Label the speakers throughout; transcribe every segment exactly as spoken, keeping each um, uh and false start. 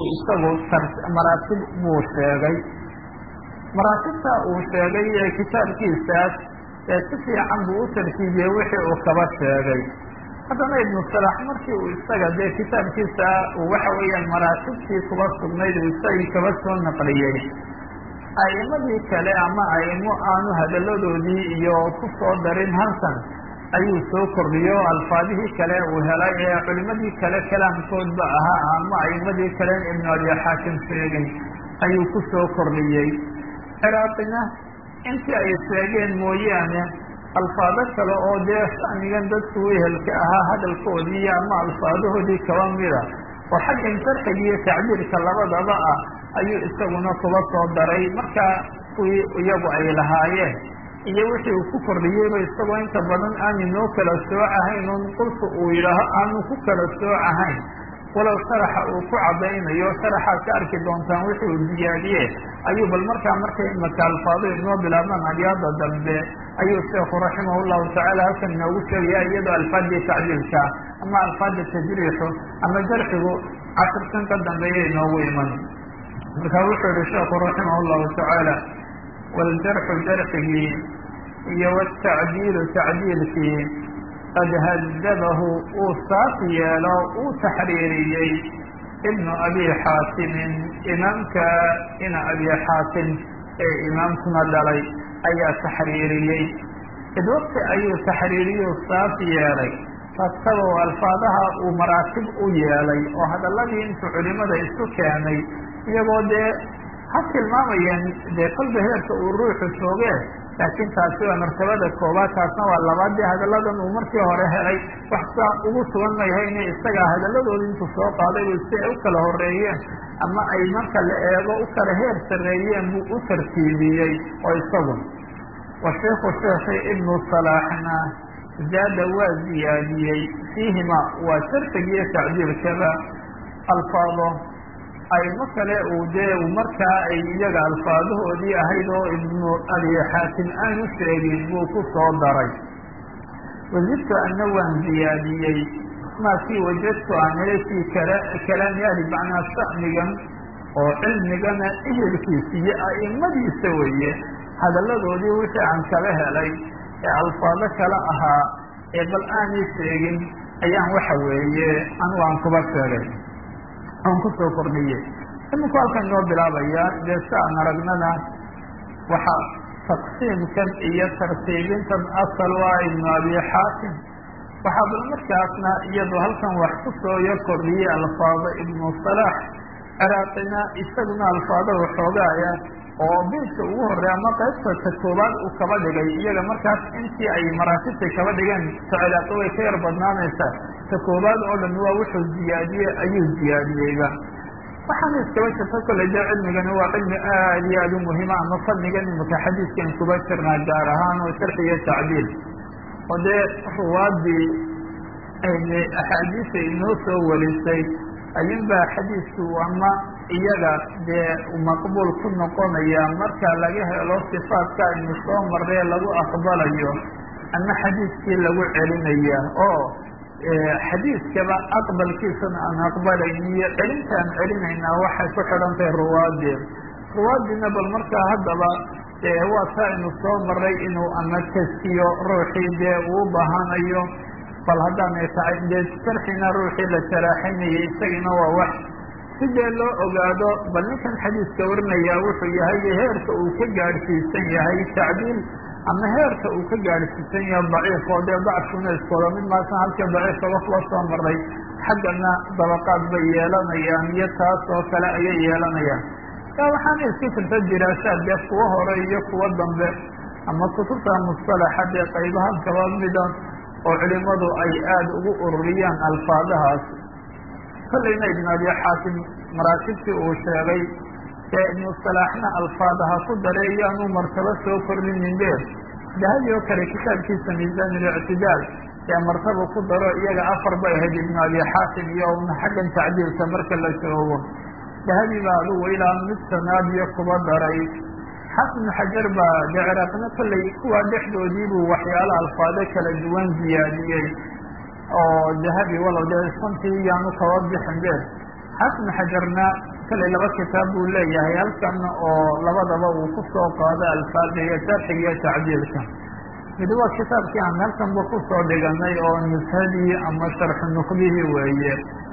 Speaker 1: isagu maraatib buu sheegay. maraatibta uu sheegay ee kitaabkiisaas ee si fiican buu u tartiibiyey wixii uu kaba sheegay. haddana ibnu salax markii uu isaga dee kitaabkiisa uu waxa weeyaan maraatibtii kuba sugnayd uu isagii kaba soo naqliyey, a'imadii kale ama a'imo aanu hadalladoodii iyo ku soo darin halkan ayuu soo kordhiyo alfaadihii kale uu helay ee culimadii kale kalaamkoodba ahaa ama a'imadii kale ibnu abi xaakim sheegay ayuu ku soo kordhiyey. ciraaqina intii ay sheegeen mooyaane alfaado kale oo dee shanigan dadku wehelka ahaa hadalkoodii ama alfaadahoodii kaba mida oo xaggan jarxiga iyo tacbiirka labadaba ah ayuu isaguna kuba soo daray. markaa kuwii iyagu ay lahaayeen iyo wixii uu ku kordhiyeyba isagoo inta badan aanu noo kala soocahayn un qulka uu yidhaaho aanu ku kala soocahayn, walow sharaxa uu ku caddaynayo sharaxaad ka arki doontaan wixii uu ziyaadiye ayuu bal markaa markay imaka alfaado inoo bilaabmaan abyaada dambe ayuu sheekhu raximah llahu tacaala halkan inoogu sheegaya iyadoo alfaadii tacdiilka ama alfaada tajriixu ama jarxigu casharkan ka dambeeya inoogu iman. markaa wuxuu yihi sheekhu raximah llahu tacaala waljarxu jarxigii iyo watacdiilu tacdiilkii qad hadabahu uu saas yeelo uu taxriiriyey ibnu abi xaatimin imaamka ina abi xaatim ee imaamkuna dhalay ayaa taxriiriyey. id waqti ayuu taxriiriyu saas yeelay fasabow alfaadaha uu maraatib u yeelay oo hadalladii intuu culimada isu keenay iyagoo dee ha tilmaamayeen dee kolba heerka uu ruuxu joogee, laakiin taasi waa martabada koobaad, taasna waa labaad. dee hadalladan uu markii hore helay wax saa ugu sugan mayhayne isagaa hadalladoodi intuu soo qaaday si ay u kala horeeyeen ama ay marka la eego u kala heer sarreeyeen buu u tartiibiyey oo isagu wa sheikhu sheekhi ibnu salaaxna zaada waa ziyaadiyey fiihima waa jarxigiyo tacdiilkaba alfaado aymo kale uu dee markaa ay iyaga alfaadahoodii ahayd oo ibnu abi xaatim aanu sheegin buu ku soo daray. wajidtu ana waan ziyaadiyey maa kii wajadtu aan helay fii kalaami ahli macnaa sha'nigan oo cilmigana ehelkiisa iyo a'imadiisa weeye hadalladoodii wixii aan kala helay ee alfaado kale ahaa ee bal aanay sheegin ayaan waxa weeye anigu aan kuba sheegay aan kusoo kordhiyey. iminku halkan inoo bilaabaya dee si aan aragnana waxaa taqsiimkan iyo tartiibintan asal waa ibnu abi xaatim, waxaa bal markaasna iyadoo halkan wax kusooyo kordhiyey alfaado ibnu salaax. ciraaqina isaguna alfaado waxoogaaya oo beydka ugu horey ama qaybta ta koobaad uu kaba dhigay, iyaga markaas intii ay maraatibta kaba dhigeen ta ciraaqi way ka yar badnaanaysaa. ta koobaad oo dhan waa wuxuu ziyaadiyey ayuu ziyaadiyeyba. waxaana iskaba jirta kolley dee cilmigani waa cilmi aad iyo aad u muhiima ama fadnigan imika xadiiskan kuba jirnaa gaar ahaan oo sharxi iyo tacdiil oo dee ruwaadii axaadiisa inoo soo warisay ayunbaa xadiisku ama iyaga dee maqbuul ku noqonaya marka laga helo sifaadka aynu soo marree lagu aqbalayo ama xadiiskii lagu celinaya oo xadiiskaba aqbalkiisana aan aqbalayn iyo celintaan celinaynaa waxay ku xidhan tahay ruwaadii ruwaadiina bal markaa haddaba waa taa aynu soo marray inuu ama taskiyo ruuxii dee uu baahanayo, bal haddaanay tahay dee sharxina ruuxii la sharaaxinayay isagina waa wax si dee loo ogaado bal ninkan xadiiska warinayaa wuxuu yahay heerka uu ka gaadhsiisan yahay tacdiil ama heerka uu ka gaadhsiisan yahay daciif oo dee dacfuna iskooda mid maasan halka daciifka wax la soo maray xaggana dabaqaad bay yeelanayaan iyo taas oo kale ayay yeelanayaan. yaa waxaana iska jirta diraasaad dee kuwa hore iyo kuwa dambe ama kutubta mustalaxa dee qaybahan kaba mida oo culimadu ay aada ugu ururiyaan alfaadahaas. kollayna ibn abi xaatim maraatibtii uu sheegay ee ibnu salaaxna alfaadaha ku dareeyaanuu martabo soo kordhinin dee dahabi oo kale kitaabkiisa miisaan اlictidaal ee martaba ku daro iyaga afar bay ahayd ibnu abi xaatim iyo una xaggan tacdiilka marka la joogo dahabi baa adugu ilaa mid sanaad iyo kuba daray. xaafid xajar baa dee ciraaqna kollay kuwa dhexdoodiibuu waxyaalo alfaado kala duwan ziyaadiyey oo dahabi walow dee santii yaanu kaba bixin dee xaafid xajarna kale laba kitaab buu leeyahay halkan oo labadaba uu kusoo qaado alfaada iyo sharxiga iyo tacdiilka. mid waa kitaabkii aan halkanba kusoo dhiganay oo nushadii ama sharxu nuqdihii weeye.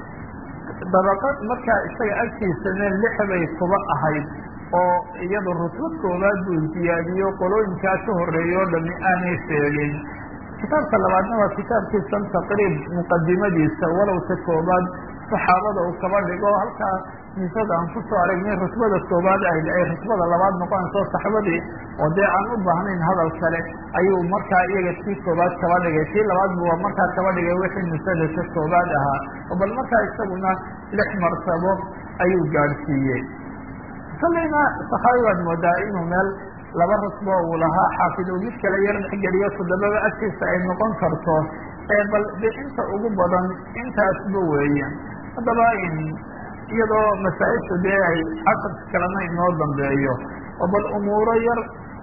Speaker 1: dabaqad markaa isaga agtiisana lix bay kuba ahayd oo iyado rutbad koobaad buu ziyaadiyo qolooyinkaa ka horeeya o dhami aanay sheegin. kitaabka labaadna waa kitaabkiisan taqriib muqadimadiisa walowta koobaad saxaabada uu kaba dhigo halkaa nisada aan kusoo aragnay rutbada koobaad ahayd ay rutbada labaad noqonayso saxaabadii oo dee aan u baahnayn hadal kale ayuu markaa iyaga tii koobaad kaba dhigay tii labaad buu markaa kaba dhigay wixii nisada ka koobaad ahaa oo bal markaa isaguna lix martabo ayuu gaadhsiiyey. kallayna saxaabi baad moodaa inuu meel laba rutbo uu lahaa xaafid uu mid kale yar dhexgeliyo toddobaba agtiisa ay noqon karto ee bal de inta ugu badan intaasba weeye. haddaba iyadoo masaa-ishu dee ay casharka kalena inoo dambeeyo oo bal umuuro yar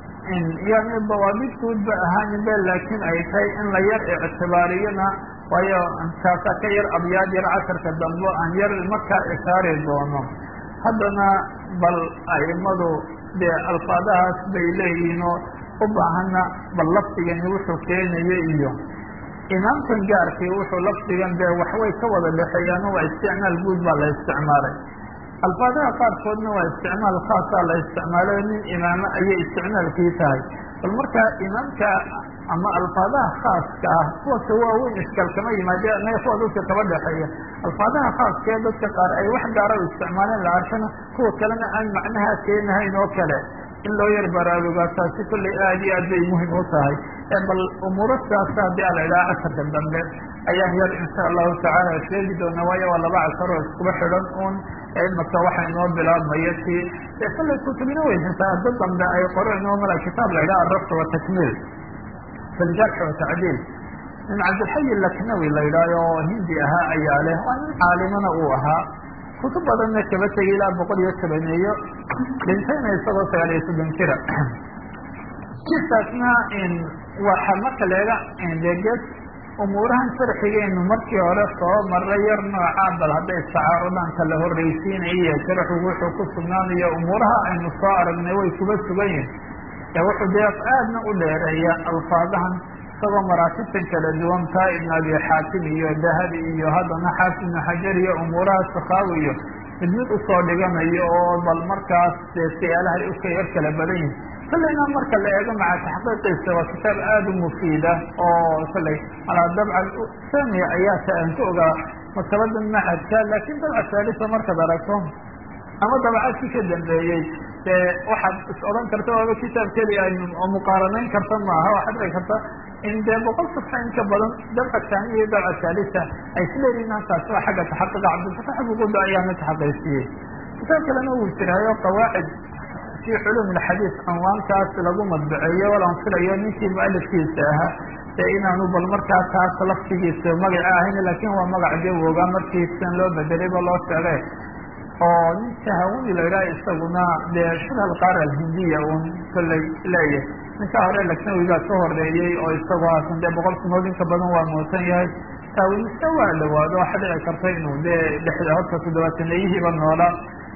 Speaker 1: yani dawaabid guudba ahaaninbe laakiin ay tahay in la yar ictibaariyona waayo kaasa ka yar abyaad yar casharka dambe aan yar markaa ishaari doono. haddana bal aimadu dee alfaadahaas bay leeyihiin oo u baahana bal lafdigani wuxuu keenayo iyo imaamkan gaarkii wuxuu lafdigan dee waxway ka wada dhexeeyaan waa isticmaal guud baa la isticmaalay. alfaadaha qaarkoodna waa isticmaal khaasaa la isticmaalay nin imaamo ayay isticmaalkii tahay. bal markaa imaamka ama alfaadaha khaaska ah kuwa ka waaweyn iskal kama yimaade naga kuwa dadka kaba dhexeeya. alfaadaha khaaska ee dadka qaar ay wax gaara u isticmaaleen la arkana kuwa kalena aan macnaha keenahayn oo kale in loo yar baraarugaa taasi kollay aad iyo aad bay muhim u tahay. bal umuuro sidaasa haddii ala idhaha casharka dambe ayaan yar insha allahu tacaala sheegi doona waayo waa laba casar oo iskuba xidhan un imaka waxa inoo bilaabmaya ti dee kollay kutubina weysantaa dad dambe ay qoreen oo mala kitaab la idhaha arabta watakmiil fi ljarx watacdiil nin cabdilxayi laknawi la idhaayo oo hindi ahaa ayaa leh waa nin caalimana uu ahaa kutub badanna kaba tegay ilaa boqol iyo tobaneeyo dhintayna isagoo sagaal iyo soddon jira. kisaasna waxa marka leega deges umuurahan sharxigeenu markii hore soo maray yar nooca bal hadday istacaarudaan kala horreysiinaya sharxu wuxuu ku sugnaanayo umuuraha aynu soo aragnay way kuba sugan yihin ee wuxuu dee aadna u dheereeya alfaadahan isagoo maraatibtan kala duwan taa ibn abi xaatim iyo dahabi iyo haddana xaafid ibn xajar iyo umuuraha sakaawi iyo mid mid usoo dhiganayo oo bal markaas dee siyaalahay uka yar kala badan yihin. kallayna marka la eego maca taxqiiqiisa waa kitaab aada u mufiida oo kallay alaa dabca samiya ayaa ta aan ku ogaa maktabada macadka laakiin dabca saalisa markaad aragto ama dabcadkii ka dambeeyey dee waxaad is odhan karta waaba kitaab keliya oo muqaaranayn karta maaha waxaad dhici karta in dee boqol safxa in ka badan dabca taaniya iyo dabca saalisa ay isleeyihiin halkaas waa xagga taxaqiqa cabdilfatax buquda ayaana taxaqiijiyey. kitaab kalena wuu jiraayo qawaacid fi culum alxadiis anwaankaas lagu madbaceeyo walaan filayo ninkii mualifkiisa ahaa ee inaanu bal markaa taas laftigiisa magaca ahayn laakiin waa magac dee wogaa markiisan loo bedelayba loo sheegay oo nin tahawuni la idhaha isaguna dee shibha alqaara alhindiya un kollay leeyahay. ninkaa hore laknawigaa ka horeeyey oo isagoo haasan dee boqol kunood inka badan waa muusan yahay. taawinista waa dhawaado waxa dhici karta inuu dee dhexda horta toddobaataneeyihiiba noolaa.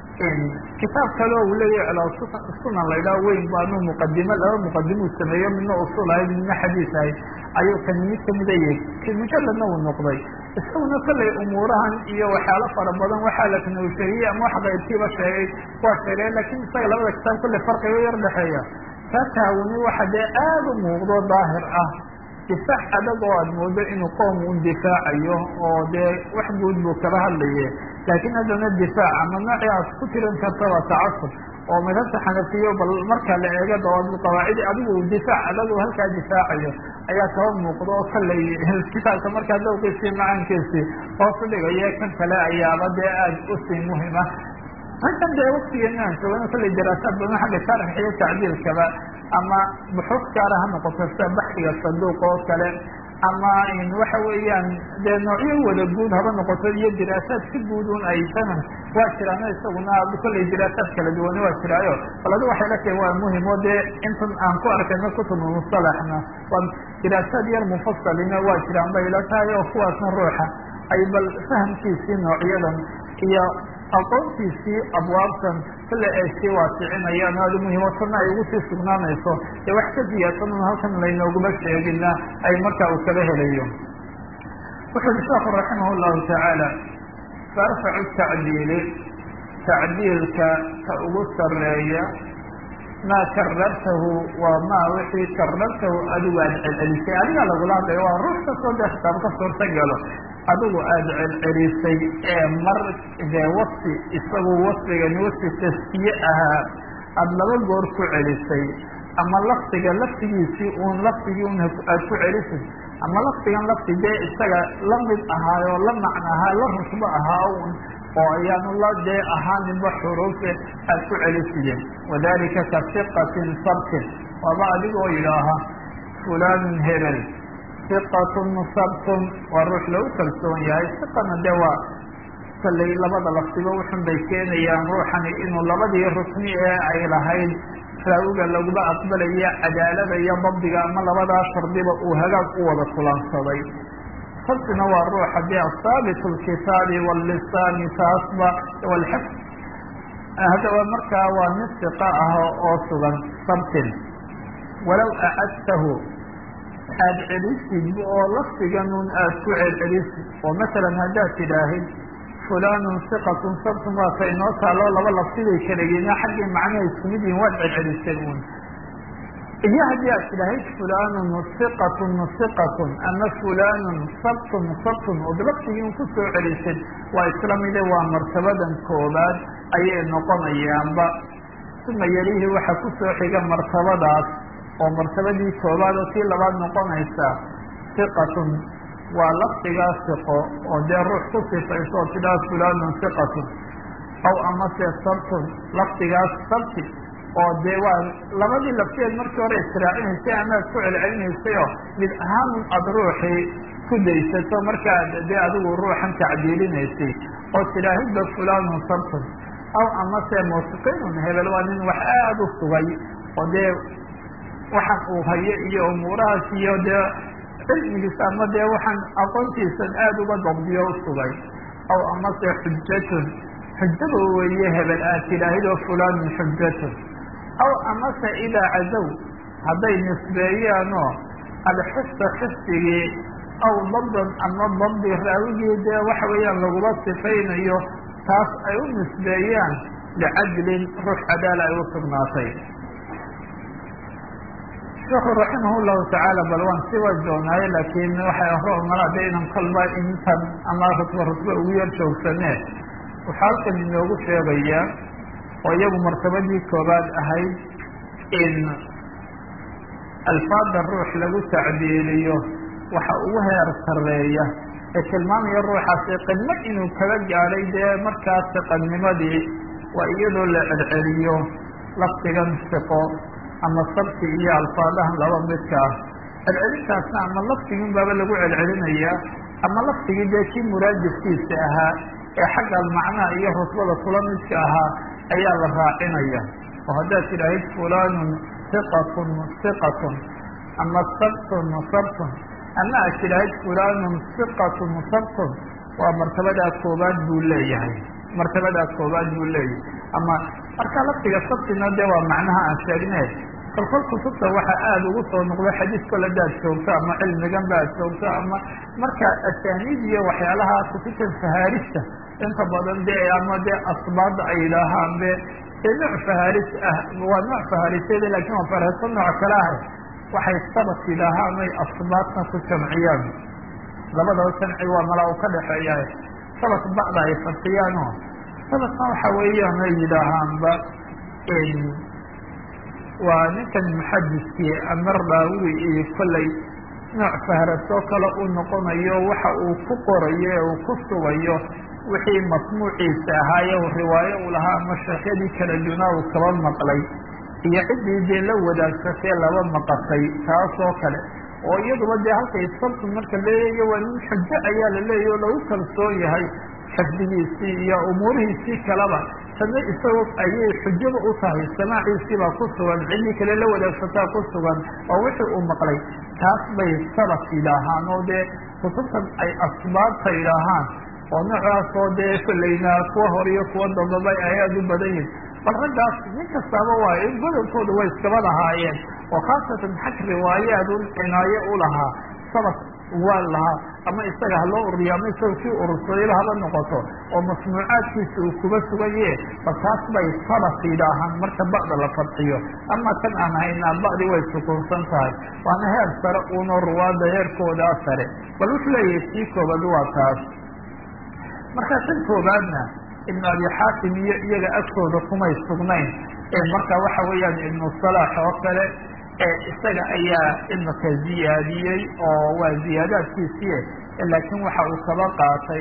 Speaker 1: kitaab kale uu leeyahay calaa sunan la idhaha weyn baanu muqadimo laba muqadimuu sameeyo midna usul ahayd midna xadiis ahayd ayuu kan mid kamida yahay mujaladna uu noqday. isaguna kollay umuurahan iyo waxyaalo fara badan waxaa lakana uu sheegiyey ama wax qaybkiiba sheegay waa sheegay laakiin isaga labada kitaab kollay farqiga yar dhexeeya. kaa taawuni waxa dee aada u muuqdo daahir ah difaac adag oo aad moodo inuu qoom un difaacayo oo dee wax guud buu kala hadlaye laakiin haddana difaac ama noocii aad ku tiran karta waa tacasub oo madhabta xanafiyo bal marka la eego dawaabid qawaacidi adigu difaac adag oo halkaa difaacayo ayaa kaba muuqdo oo kallay kitaabka markaa dawqiisii macaankiisii hoos u dhigaya kan kale ayaaba dee aada usii muhima. halkan dee waktigeena aan joogano kallay daraasaad badan xagga sharxiga iyo tacdiilkaba ama buxuuf gaara ha noqoto sida baxsiga saduuq oo kale ama waxa weeyaan dee noocyo wada guud haba noqoto iyo diraasaad si guud un ay tanan waa jiraano isaguna kollay diraasaad kala duwane waa jiraayo bal adu waxay la tahay waa muhim oo dee intan aan ku arkayno kutubu mustalaxna waa diraasaad yar mufasalina waa jiraan bay la tahay oo kuwaasna ruuxa ay bal fahamkiisii noocyadan iyo aqoontiisii abwaabtan kale ay sii waasicinayaan aada muhiimatana ay ugu sii sugnaanayso ee wax ka ziyaadsanan halkan laynooguma sheegina ay markaa uu kala helayo. wuxu uhi sheekhu raximah llahu tacaala faarfacu tacdiili tacdiilka ka ugu sareeya maa karartahu waa maa wixii karartahu adigu aada celcelisay adigaa lagula hadlaya waa ruux kastoo dee khitaab ka suurta galo adigu aada celcelisay ee mar dee wasfi isagu wasfigani wasfi taskiye ahaa aada laba goor ku celisay ama lafdiga laftigiisii uun lafdigii un aada ku celisay ama lafdigan lafdi dee isaga la mid ahaayoo la macno ahaa la rusbo ahaa un oo ayaanu la dee ahaaninba xuruufe aada ku celisiyeen. wadalika ka siqatin sabtin waaba adigoo yidhaaha fulanun hebel siqatun sabtun waa ruux lagu kalsoon yahay. siqana dee waa kallay labada lafdiba wuxun bay keenayaan ruuxani inuu labadii rukni ee ay lahayd raawiga laguma aqbalaya cadaalada iyo dabdiga ama labadaa shardiba uu hagaag u wada kulansaday. sabtina waa ruuxa dee asaabit lkitaabi wاlisaani taasba wlxifd haddaba markaa waa nin siqa ah oo sugan sabtin. walow acadtahu aada celisid oo lafdiganun aada ku celcelisid oo masalan haddaad tidhaahid fulanun siqatun sabtun waa ka inoo taalo laba lafdiday kalageena xaggii macnaha isku mid yihin waad celcelisay un. iyo haddii aad tidhaahid fulanun siqatun siqatun ama fulanun sabtun sabtun ood lafdigii un ku soo celisid waa isla mide waa martabadan koobaad ayay noqonayaanba. uma yalihi waxaa ku soo xiga martabadaas oo martabadii koobaad oo tii labaad noqonaysa siqatun waa lafdigaa siqo oo dee ruux ku sifayso oo tidhaha fulanun siqatun aw amase sabtun lafdigaas sabti oo dee waa labadii lafteed markii hore israacinaysay amaad ku celcelinaysay oo mid ahaanun aada ruuxii ku daysato markaad dee adigu ruuxan tacdiilinaysay oo tidhaahidba fulanun sabtun aw amase musiqinun hebel waa nin wax aada u sugay oo dee waxaan uu hayo iyo umuurahaas iyo dee cilmigiisa ama dee waxaan aqoontiisan aada uga dabdiyo u sugay. aw amase xujatun xujaba weeye hebel aad tidhaahidoo fulanun xujatun. aw amase idaa cadow hadday nisbeeyaanoo alxifda xifdigii aw dabdan ama dabdi raawigii dee waxa weeyaan lagula sifaynayo taas ay u nisbeeyaan licadlin ruux cadaala ay u sugnaatay. sheekhu raximah llahu tacaala bal waan sii wajoonaaye laakiin waxay roomala de inan kolba intan ama rutba rutba ugu yar joogsanee waxaa halkan inoogu sheegayaa oo iyagu martabadii koobaad ahayd in alfaada ruux lagu tacdiiliyo waxa ugu heer sareeya ee tilmaamaya ruuxaasi qidmo inuu kaga gaadhay dee markaas siqanimadii waa iyadoo la celceliyo lafdigan siqo ama sabti iyo alfaadahan laba midka ah. celcelintaasna ama lafdigin baaba lagu celcelinayaa ama lafdigii dee kii muraadifkiisa ahaa ee xagga macnaha iyo rusbada kula midka ahaa ayaa la raacinaya. oo haddaad tidhaahid fulanun siqatun siqatun ama sabtun sabtun ama aad tidhaahid fulanun siqatun sabtun waa martabadaa koobaad buu leeyahay martabadaa koobaad buu leeyahay. ama markaa lafdiga sabtina dee waa macnaha aan sheegne kolkol kutubta waxa aada ugu soo noqdo xadiis kol hadaad joogto ama cilmigan ba ad joogto ama marka asaaniid iyo waxyaalaha kutubta fahaarista inta badan dee ama dee asbaada ay yidhaahaan be ee nooc fahaaris ah waa nooc fahaariseeda lakin waa fahaariso nooc kale ah waxay sabat yidhaahaan ay asbaadna ku jamciyaan labadaba jamci waa mala u ka dhexeeya sabat bacda ay fasiyaano sabatna waxa weeyaan ay yidhaahaanba waa ninkan muxadiskii ama raawi iyo kollay nooc fahrasoo kale uu noqonayo waxa uu ku qorayo ee uu ku sugayo wixii masmuuciisa ahaaye riwaayo uu lahaa ama sheekhyadii kala dunaa uu kaba maqlay iyo ciddii dee la wadaagsatee laba maqasay taasoo kale oo iyaduba dee halkay sabtu marka leeyayo waa nin xujo ayaa la leeyahy oo lagu kalsoon yahay xifdigiisii iyo umuurihiisii kaleba tana isagoo ayay xujaba u tahay samaaciisii baa ku sugan ciddii kale la wadaagsataa ku sugan oo wixii uu maqlay taas bay sabat yidhaahaan oo dee kutubtan ay asbaabta yidhaahaan oo noocaas oo dee kolleyna kuwa hor iyo kuwa dambaba ay aada u badan yihin bal raggaas nin kastaaba waayo in godonkooda way iskaba lahaayeen oo khaasatan xag riwaayaad u cinaayo u lahaa sabab waa lahaa ama isaga haloo ururiya ama isaga kii urursadayba haba noqoto oo masnuucaadkiisa uu kuba sugaye bal taas bay sabaq yidhaahaan marka ba'da la fadxiyo ama kan aan haynaa ba'di way sukuunsan tahay waana heer sare uunoo ruwaada heerkoodaa sare bal wuxuu leeyahay sii koobad waa taas markaa tan koobaadna ibnu abi xaatim iyo iyaga agtooda kumay sugnayn ee marka waxa weeyaan ibnu salaax oo kale isaga ayaa imika ziyaadiyey oo waa ziyaadaadkiisii laakiin waxa uu kaba qaatay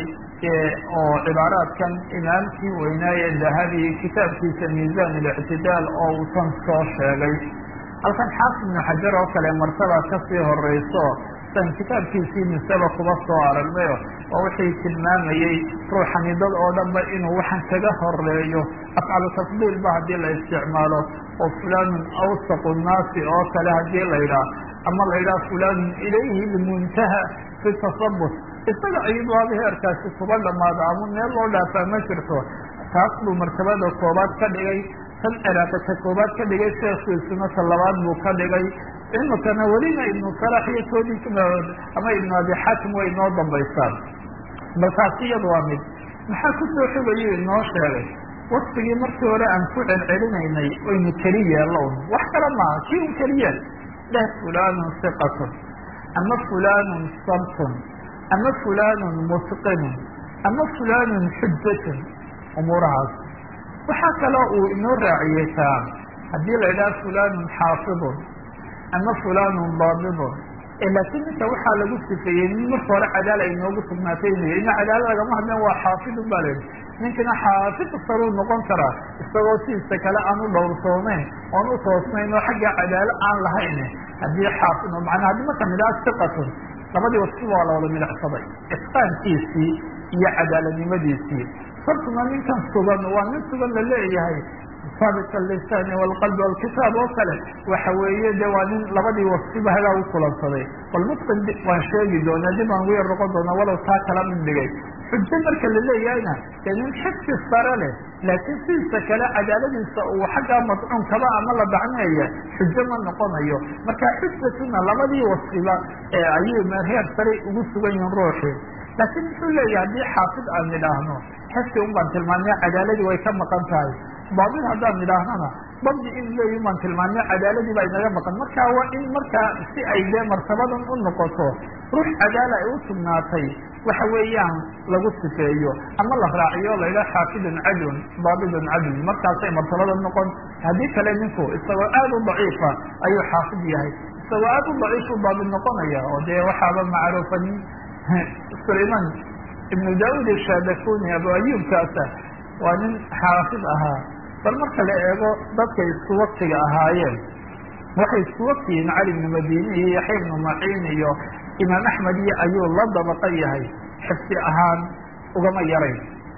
Speaker 1: oo cibaaraadkan imaamkii weynaaye dahabi kitaabkiisa miisaan اlictidaal oo uu tan soo sheegay halkan xaafid ibnu xajar oo kale martaba kasii horeyso san kitaabkiisii misaba kuba soo aragnayo oo wixii tilmaamayey ruuxani dad oo dhanba inuu waxan kaga horeeyo afcalu tafdiil ba haddii la isticmaalo oo fulanun awsaqu nnaasi oo kale haddii la yidhaah ama la yidhaha fulanun ilayhi lmuntaha fi tasabut isaga ayadooba heerkaasi kuba dhamaado ama meel loo dhaafaa ma jirto taas buu martabada koobaad ka dhigay tan ciraaqi ta koobaad ka dhigay sheekhiisuna ta labaad buu ka dhigay imikana welina ibnu salax iyo koodii ama ibnu abi xaatim way inoo dambaysaan bal taasi iyada waa mid maxaa kusoo xogayo inoo sheegay waktigii markii hore aan ku celcelinaynay oynu keli yeellown wax kale maaha kii un keliyeel dheh fulanun siqatun ama fulanun sabtun ama fulanun musqinun ama fulanun xujatun umuurahaas waxaa kaloo uu inoo raaciyey taa haddii la idhaha fulanun xaafidun ama fulanun daabidun laakiin ninka waxaa lagu sifeeyey nin marka hore cadaala inoogu sugnaatay inu ina cadaala lagama hadleen waa xaafidun baa layihi ninkana xaafid saruu noqon karaa isagoo sidiisa kale aan u dhowrsoonayn oon u toosnayn oo xagga cadaalo aan lahayn haddii xaafid manaa haddii marka midhaha siqatun labadii wasfi waa la wada midacsaday itqaankiisii iyo cadaaladnimadiisii sabtuna ninkan sugan waa nin sugan la leeyahay saabit alisaani walqalbi walkitaab oo kale waxa weeye de waa nin labadii wasfiba hagaa u kulansaday walmutqin waan sheegi doonaa dib aan ugu yar noqon doonaa walow taa kala mid dhigay xujo marka la leeyahayna dee nin xifsi sare leh laakiin sidiisa kale cadaaladiisa uu xaggaa madcuunkaba ama la dacneeya xujo ma noqonayo marka xujatuna labadii wasfiba ayay heer sare ugu sugan yihiin ruuxii laakiin muxuu leeyahay haddii xaafid aan nidhaahno xifsi un baan tilmaamay cadaaladii way ka maqan tahay baadil haddaan nidhaahnana dabdi in leeyi baan tilmaamay cadaaladii baa inaga maqan marka waa in markaa si ay dee martabadan u noqoto ruux cadaala ay u sugnaatay waxa weeyaan lagu sifeeyo ama la raaciyo la yidhaha xaafidun cadlun daabidun cadlun markaasay martabada noqon haddii kale ninku isagoo aada u daciifa ayuu xaafid yahay isagoo aada u daciifu daabid noqonaya oo dee waxaaba macruufa nin sulayman ibnu daud shadakuni abu ayubkaasa waa nin xaafid ahaa bal marka la eego dadkay isku waktiga ahaayeen waxay isku waktiyiin cali ibnu madini iyo yaxya ibnu maciin iyo imaam axmed iyo ayuu la dabaqa yahay xifsi ahaan ugama yarayn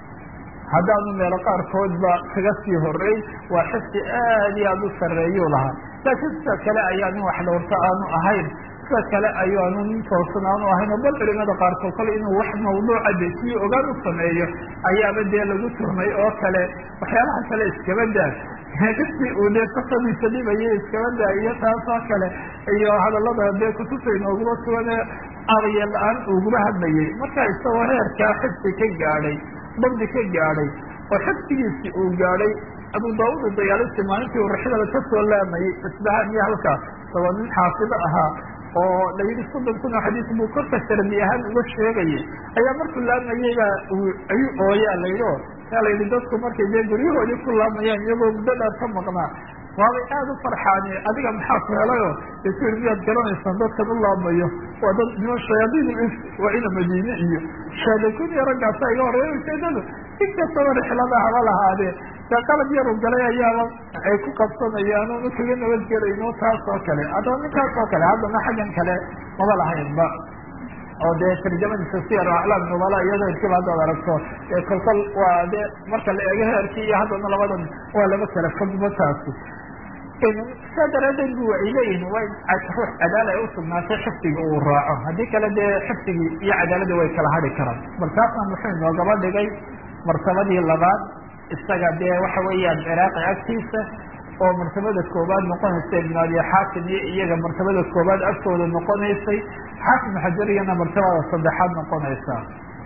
Speaker 1: haddaanu meelo qaarkoodba kaga sii horeyn waa xifsi aad iyo aada u sareeyuu lahaa laakiin sida kale ayaa nin wax dhowrto aanu ahayn sida kale ayaanu nin toosan aanu ahayn oo bal culimada qaarkood kale inuu wax mawduuca desiyo ogaan u sameeyo ayaaba dee lagu tuhmay oo kale waxyaalaha kale iskaba daa dadkii uu dee kasadiisa dhibayay iskaba daa iyo taas oo kale iyo hadalada dee kutubta inooguma sugane aqya la-aan uguma hadlayay marka isagoo heerkaa xifsi ka gaadhay dabdi ka gaadhay oo xifsigiisii uu gaadhay abu daud dayaalisi maalintii uu raxidada kasoo laamayay isbahaan iyo halkaas isagoo nin xaafido ahaa oo la yidhi soddon kun oo xadiis buu korka shardi ahaan uga sheegayay ayaa markuu laamayayba ayuu ooyaa la yidhi o yaa la yidhi dadku markay dee guryahoodii ku laamayaan iyagoo muddo dheer ka maqnaa waabay aada u farxaani adiga maxaa ku helayo dee ku yidhi miyaad garanaysaan dadkan u laamayo waa dad niman shayaadiin is waa ina madiine iyo shaadakun iyo raggaasa iga horeeya ujeedadu in kastaba rixlada haba lahaadee dee qalab yaru galay ayaaba ay ku qabsanayaan oonu kaga nabadgelayno taas oo kale haddaba ninkaas oo kale haddana xaggan kale maba lahaynba oo dee tarjamadiisa siyar aclaam nubala iyadoo irkiba haddaad aragto ee kolkol waa dee marka la eego heerkii iyo haddana labadan waa laba kale fogba taasi saa daraadeed bu ay leeyihin waa ruux cadaala ay usugnaatay xifdiga uu raaco haddii kale dee xifdigii iyo cadaaladii way kala hadhi karaan bal taasna muxuu inoogaba dhigay martabadii labaad isaga dee waxa weeyaan ciraaqi agtiisa oo martabada koobaad noqonaysa ibn abi xaakim iyo iyaga martabada koobaad agtooda noqonaysay xaakim xajariyana martabada saddexaad noqonaysa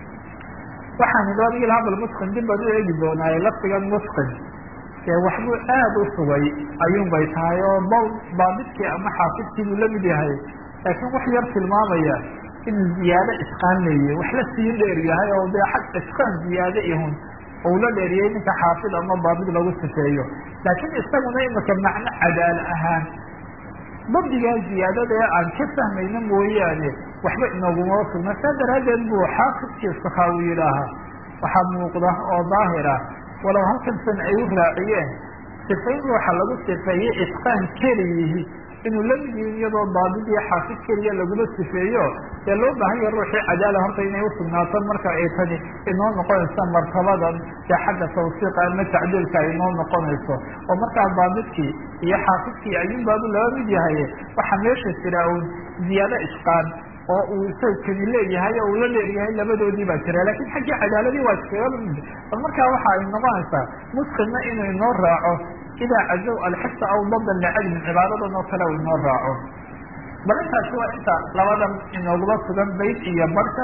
Speaker 1: waxaan idoo adigi lahaa bal mutqin dib baan u eegi doonaaye lafdigan mutqin dee waxbuu aada u sugay ayuun bay tahay oo bal baabidkii ama xaafidkii buu lamid yahay laakiin wax yar tilmaamaya inuu ziyaado isqaan leeyahy wax la sii dheer yahay oo dee xag isqaan ziyaado ihun ou la dheeriyey ninka xaafid ama baabid lagu sifeeyo laakiin isaguna imika macno cadaal ahaan dabdigaa ziyaadada ee aan ka fahmayna mooyaane waxba inooguma sugna saa daraadeed buu xaafidkii sakaawi yidhaahaa waxaa muuqda oo daahira walow halkan san ay u raaciyeen sifayn ruuxa lagu sifeeyey itqaan keliyihi inuu la mid yihin iyadoo daabid iyo xaafid keliya laguma sifeeyo dee loo baahan yaha ruuxii cadaala horta inay usugnaato marka ay tani inoo noqonayso martabadan dee xagga tawsiiqa ama tacdiilka ay inoo noqonayso oo markaa daabidkii iyo xaafidkii ayuun baabu laba mid yahay waxaa meesha jira un ziyaado isqaan oo uu isagkani leeyahay oo uu la leeyahay labadoodii baa jira lakin xaggii cadaaladii waa iskaga mid bal markaa waxa ay noqonaysaa musqinna inuu inoo raaco idaa cazow alxifta aw dadan licilmin cibaadadan oo kale u inoo raaco bal intaasi waa inta labadan inoogula sugan bayd iyo barka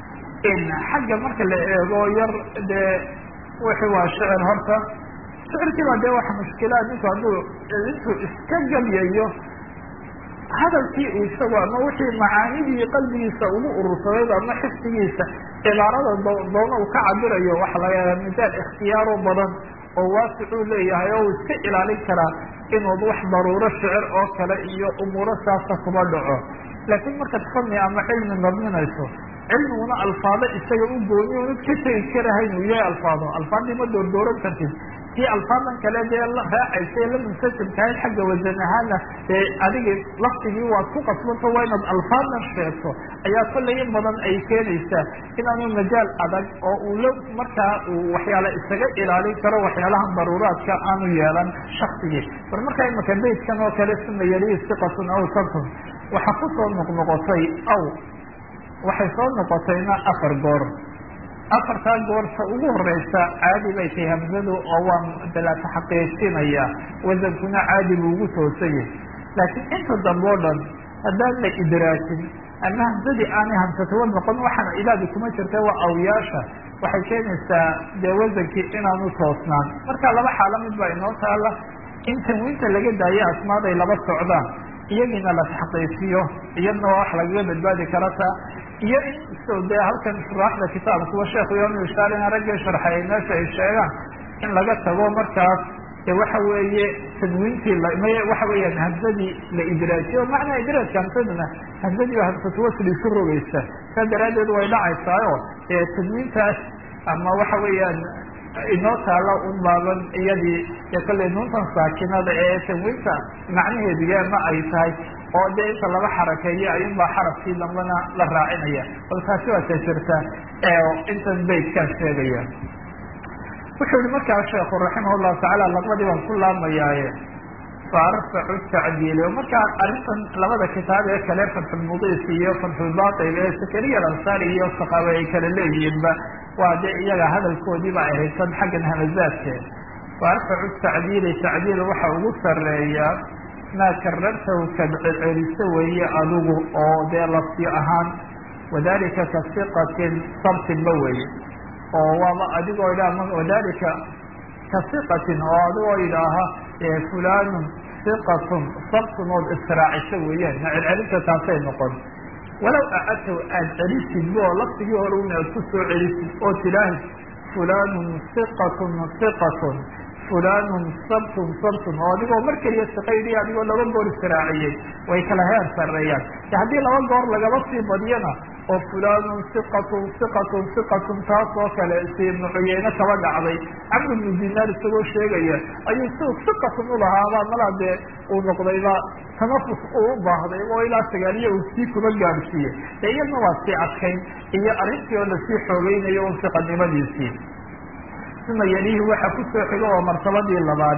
Speaker 1: xagga marka la eego yar dee wixii waa shicir horta shicirkiiba dee waxa mushkilaad ninku hadduu intuu iska gabyayo hadalkii uu isagu ama wixii macaanidii qalbigiisa ugu urursadayba ama xifdigiisa cibaarada doona uu ka cabirayo waxa laga yaaba midaal ikhtiyaaro badan oo waasicuu leeyahay oo uu iska ilaalin karaa inuu wax daruuro shicir oo kale iyo umuuro saasa kuma dhaco laakiin markaad fani ama cilmi nabminayso cilmiguna alfaado isaga u gooni mid ka tegi karahayn uu yahay alfaado alfaadii ma doordooran kartid kii alfaadan kale dee la raacaysa la muntasibkahayd xagga wasan ahaana dee adiga laftigii waad ku qasbanto waa inaad alfaadan sheegto ayaa kollay in badan ay keenaysaa inaanu majaal adag oo uu la markaa uu waxyaala isaga ilaalin karo waxyaalaha daruuraadka aanu yeelan shaksigii bal markaa imaka baydkan oo kale suma yalihi siqatun aw sabtun waxaa kusoo noqnoqotay aw waxay soo noqotayna afar goor afartaa goorta ugu horeysa caadi bay tahay hamsadu oo waa la taxaqiijinaya wasankuna caadi buu ugu toosayay laakiin inta dambe o dhan haddaan la idraajin ama hamsadii aanay hamsatuwa noqon waxaana ilaadi kuma jirta waa awyaasha waxay keenaysaa dee wasankii inaanu toosnaan marka laba xaalo mid baa inoo taala in tanwiinta laga daayo asmaaday laba socdaan iyagiina la taxqiijiyo iyadna waa wax lagaga badbaadi karata iyo in so dee halkan shuraaxda kitaabkuwa sheekhu yom ishaarina ragga sharxay meesha ay sheegaan in laga tago markaas de waxa weeye tanwiintii my waxa weeyaan hamsadii la idraajiyo macnaa idraajka hamsaduna hamsadii ba hamsatuwasl isu rogeysa saa daraadeed way dhacaysaayo ee tanwiintaas ama waxa weeyaan inoo taala un baaban iyadii ee kollay nuuntan saakinada ee tanwiinta macnaheediga ma ay tahay oo dee inta laba xarakeeyo ayun baa xarafkii dambana la raacinaya bal taasi waa ta jirta intan baydkaan sheegaya wuxuu yihi markaa sheekhu raximah llahu tacaala laqbadii baan ku laamayaaye faarfacu tacdiili markaa arrintan labada kitaab ee kale fatxulmudiis iyo fatxulbatil ee sakariya alansaari iyo saqaabe ay kala leeyihiinba waa dee iyaga hadalkoodiiba ay haysan xaggan hamazaadke faarfacu tacdiili tacdiil waxa ugu sareeya maa karartahu kad celceliso weeye adigu oo dee lafti ahaan wadalika ka siqatin sabtinba weye oo waaba adigoo idhaah wadalika ka siqatin oo adigoo idhaaha fulanun siqatun sabtun ood israaciso weeyaan ma celcelinta taasay noqon walow acadtaw aada celisid oo laftigii hore un aad ku soo celisid oo tidaahi fulanun siqatun siqatun fulanun sabtun sabtun oo adigoo mar keliya siqaydi adigoo laba goor israaciyey way kala heer sareeyaan haddii laba goor lagaba sii badiyana oo fulanun siqatun siqatun siqatun taas oo kale si ibnu cuyeyne kaba dhacday camr ibnu dinaar isagoo sheegaya ayuu si siqatun ulahaabaa malaa dee uu noqdayba tanafus uu u baahday oo ilaa sagaaliya uu sii kuba gaadhsiiyey de iyadna waa sii adkayn iyo arrintii oo lasii xoogeynayo un siqanimadiisii uma yalihi waxa kusoo xigo oo martabadii labaad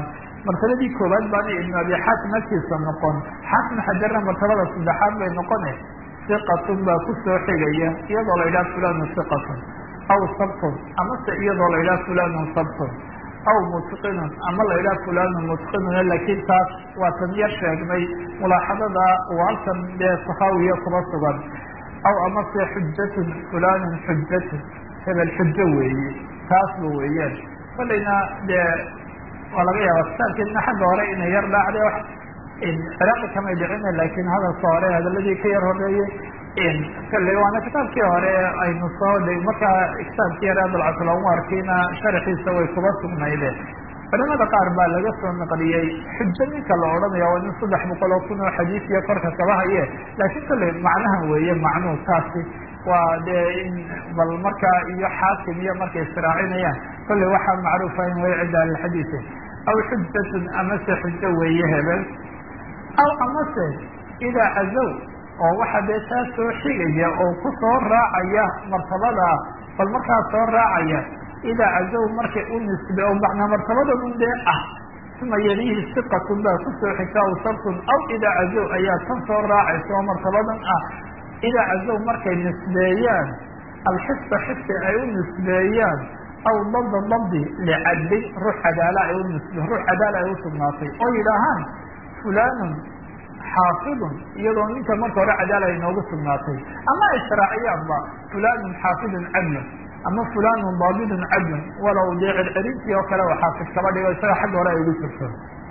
Speaker 1: martabadii koobaad baana ibnu abi xaatim agtiisa noqon, xaakim xajarna martabada saddexaad bay noqone siqatun baa kusoo xigaya iyadoo la yidhaha fulanu siqatun aw sabtun amase iyadoo la yidhaha fulanun sabtun aw mutqinun ama la yidhaha fulanun mutqinun, laakiin taas waa tan yar sheegnay mulaaxadada uu halkan dee sakaawiya kuba sugan. aw amase xujatun fulanun xujatun, hebel xujo weeye, taasba weeyaan. kolayna dee waa laga yaaba kitaabkeedna xagga hore inay yar dhaacday wax ciraaqi kamay dhicina, laakiin hadalka hore hadaladii ka yar horeeyey kale waana kitaabkii hore aynu soo dhig markaa kitaabkii yar adalcaslanwarkiina sharaxiisa way kuba sugnaydeen. culimada qaar baa laga soo naqliyey xujo ninka la odhanaya waa nin saddex boqol oo kun oo xadiis iyo korka kaba haye, laakiin kale macnahan weeye macnuhu taasi waa dee in bal markaa iyo xaakim iyo markay israacinayaan kolley waxaa macruufa in way cinda ahlilxadiise. aw xujatun amase xujo weeye hebel, aw amase idaa cazow oo waxa dee taa soo xigaya oo ku soo raacaya martabada, bal markaa soo raacaya idaa cazow markay u nisbe oo macnaa martabadadun dee ah uma yalihi siqatun baa kusoo xigta aw sabtun, aw idaa cazow ayaa tan soo raacaysa oo martabadan ah idaa cazow markay nisbeeyaan alxifda xifdi ay u nisbeeyaan aw dabda dabdi licadlin ruux cadaala ay u nisbe ruux cadaala ay u sugnaatay oo yidhaahaan fulanun xaafidun iyadoo ninka marka hore cadaala ay noogu sugnaatay, ama israaciyaanba fulanun xaafidun cadlun ama fulanun daabidun cadlun, walow dee circirintii oo kale oo xaafid kaba dhigo isaga xagga hore ay ugu jirto.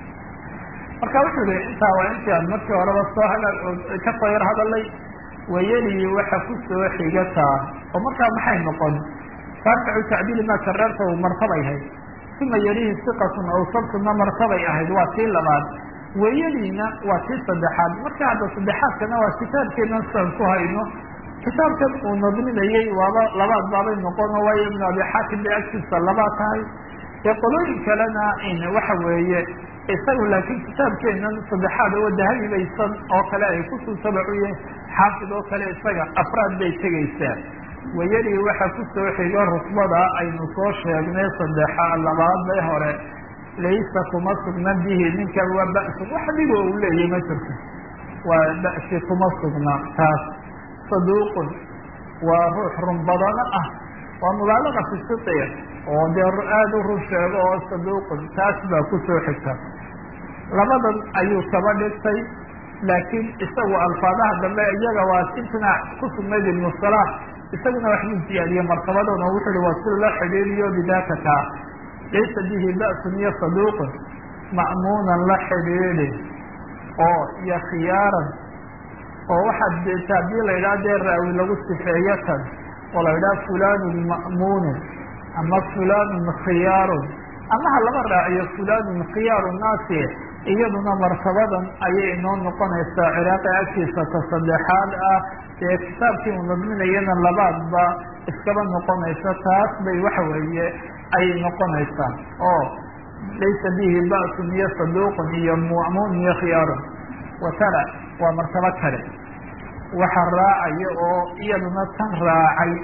Speaker 1: marka wuxuu yihi intaa waa intii aan markii horeba soo ha kasoo yar hadalay, wayeli waxa kusoo xigataa oo markaa maxay noqon faarkacu tacdiili maa kararta martabay ahayd, uma yalihi siqatun aw sabtuna martabay ahayd waa tii labaad, wayeliina waa tii saddexaad. marka hadda saddexaadkana waa kitaabkeena siaan ku hayno, kitaabkan uu nadminayey waaba labaad baabay noqon, waayo ibnu abi xaakim bay agtiisa labaa tahay, ee qolooyin kalena waxa weeye isagu laakiin kitaabkeenan saddexaad oo dahabibaysan oo kale ay kusuu tabacuye xaafid oo kale isaga afraad bay tegaysaa. wayeli waxa kusoo xigo rutbada aynu soo sheegnay saddexa labaad bay hore, laysa kuma sugna bihi ninka waa ba'sun wax dhigo uu leeyahy ma jirto, waa ba'si kuma sugna taas. saduuqun waa ruux run badana ah, waa mubaalaga fi sidqiga oo dee aada u run sheego oo saduuqun taas baa kusoo xigta. labadan ayuu kaba dhigtay, laakiin isagu alfaadaha dambe iyaga waa intina ku sugnayd ibnu salaax, isaguna waxbuu siyaadiyey martabadoona o wuxu uhi waa si la xidhiiriyo bidaaka kaa laysa bihi ba'sun iyo saduuqun ma'muunan la xidhiidhi oo iyo khiyaaran oo waxaad deeta haddii la yidhaha dee raawi lagu sifeeyo tan oo la yidhaha fulanun ma'muunun ama fulanun khiyaarun ama ha laba raaciyo fulanun khiyaaru naasi, iyaduna martabadan ayay inoo noqonaysaa ciraaqi agtiisa ta saddexaad ah, dee kitaabkii uu nadminayana labaadba iskaba noqonaysa, taas bay waxa weeye ayay noqonaysaa oo laysa bihi ba'sun iyo saduuqun iyo ma'muun iyo khiyaarun. watala waa martabo kale waxa raacaya oo iyaduna tan raacay,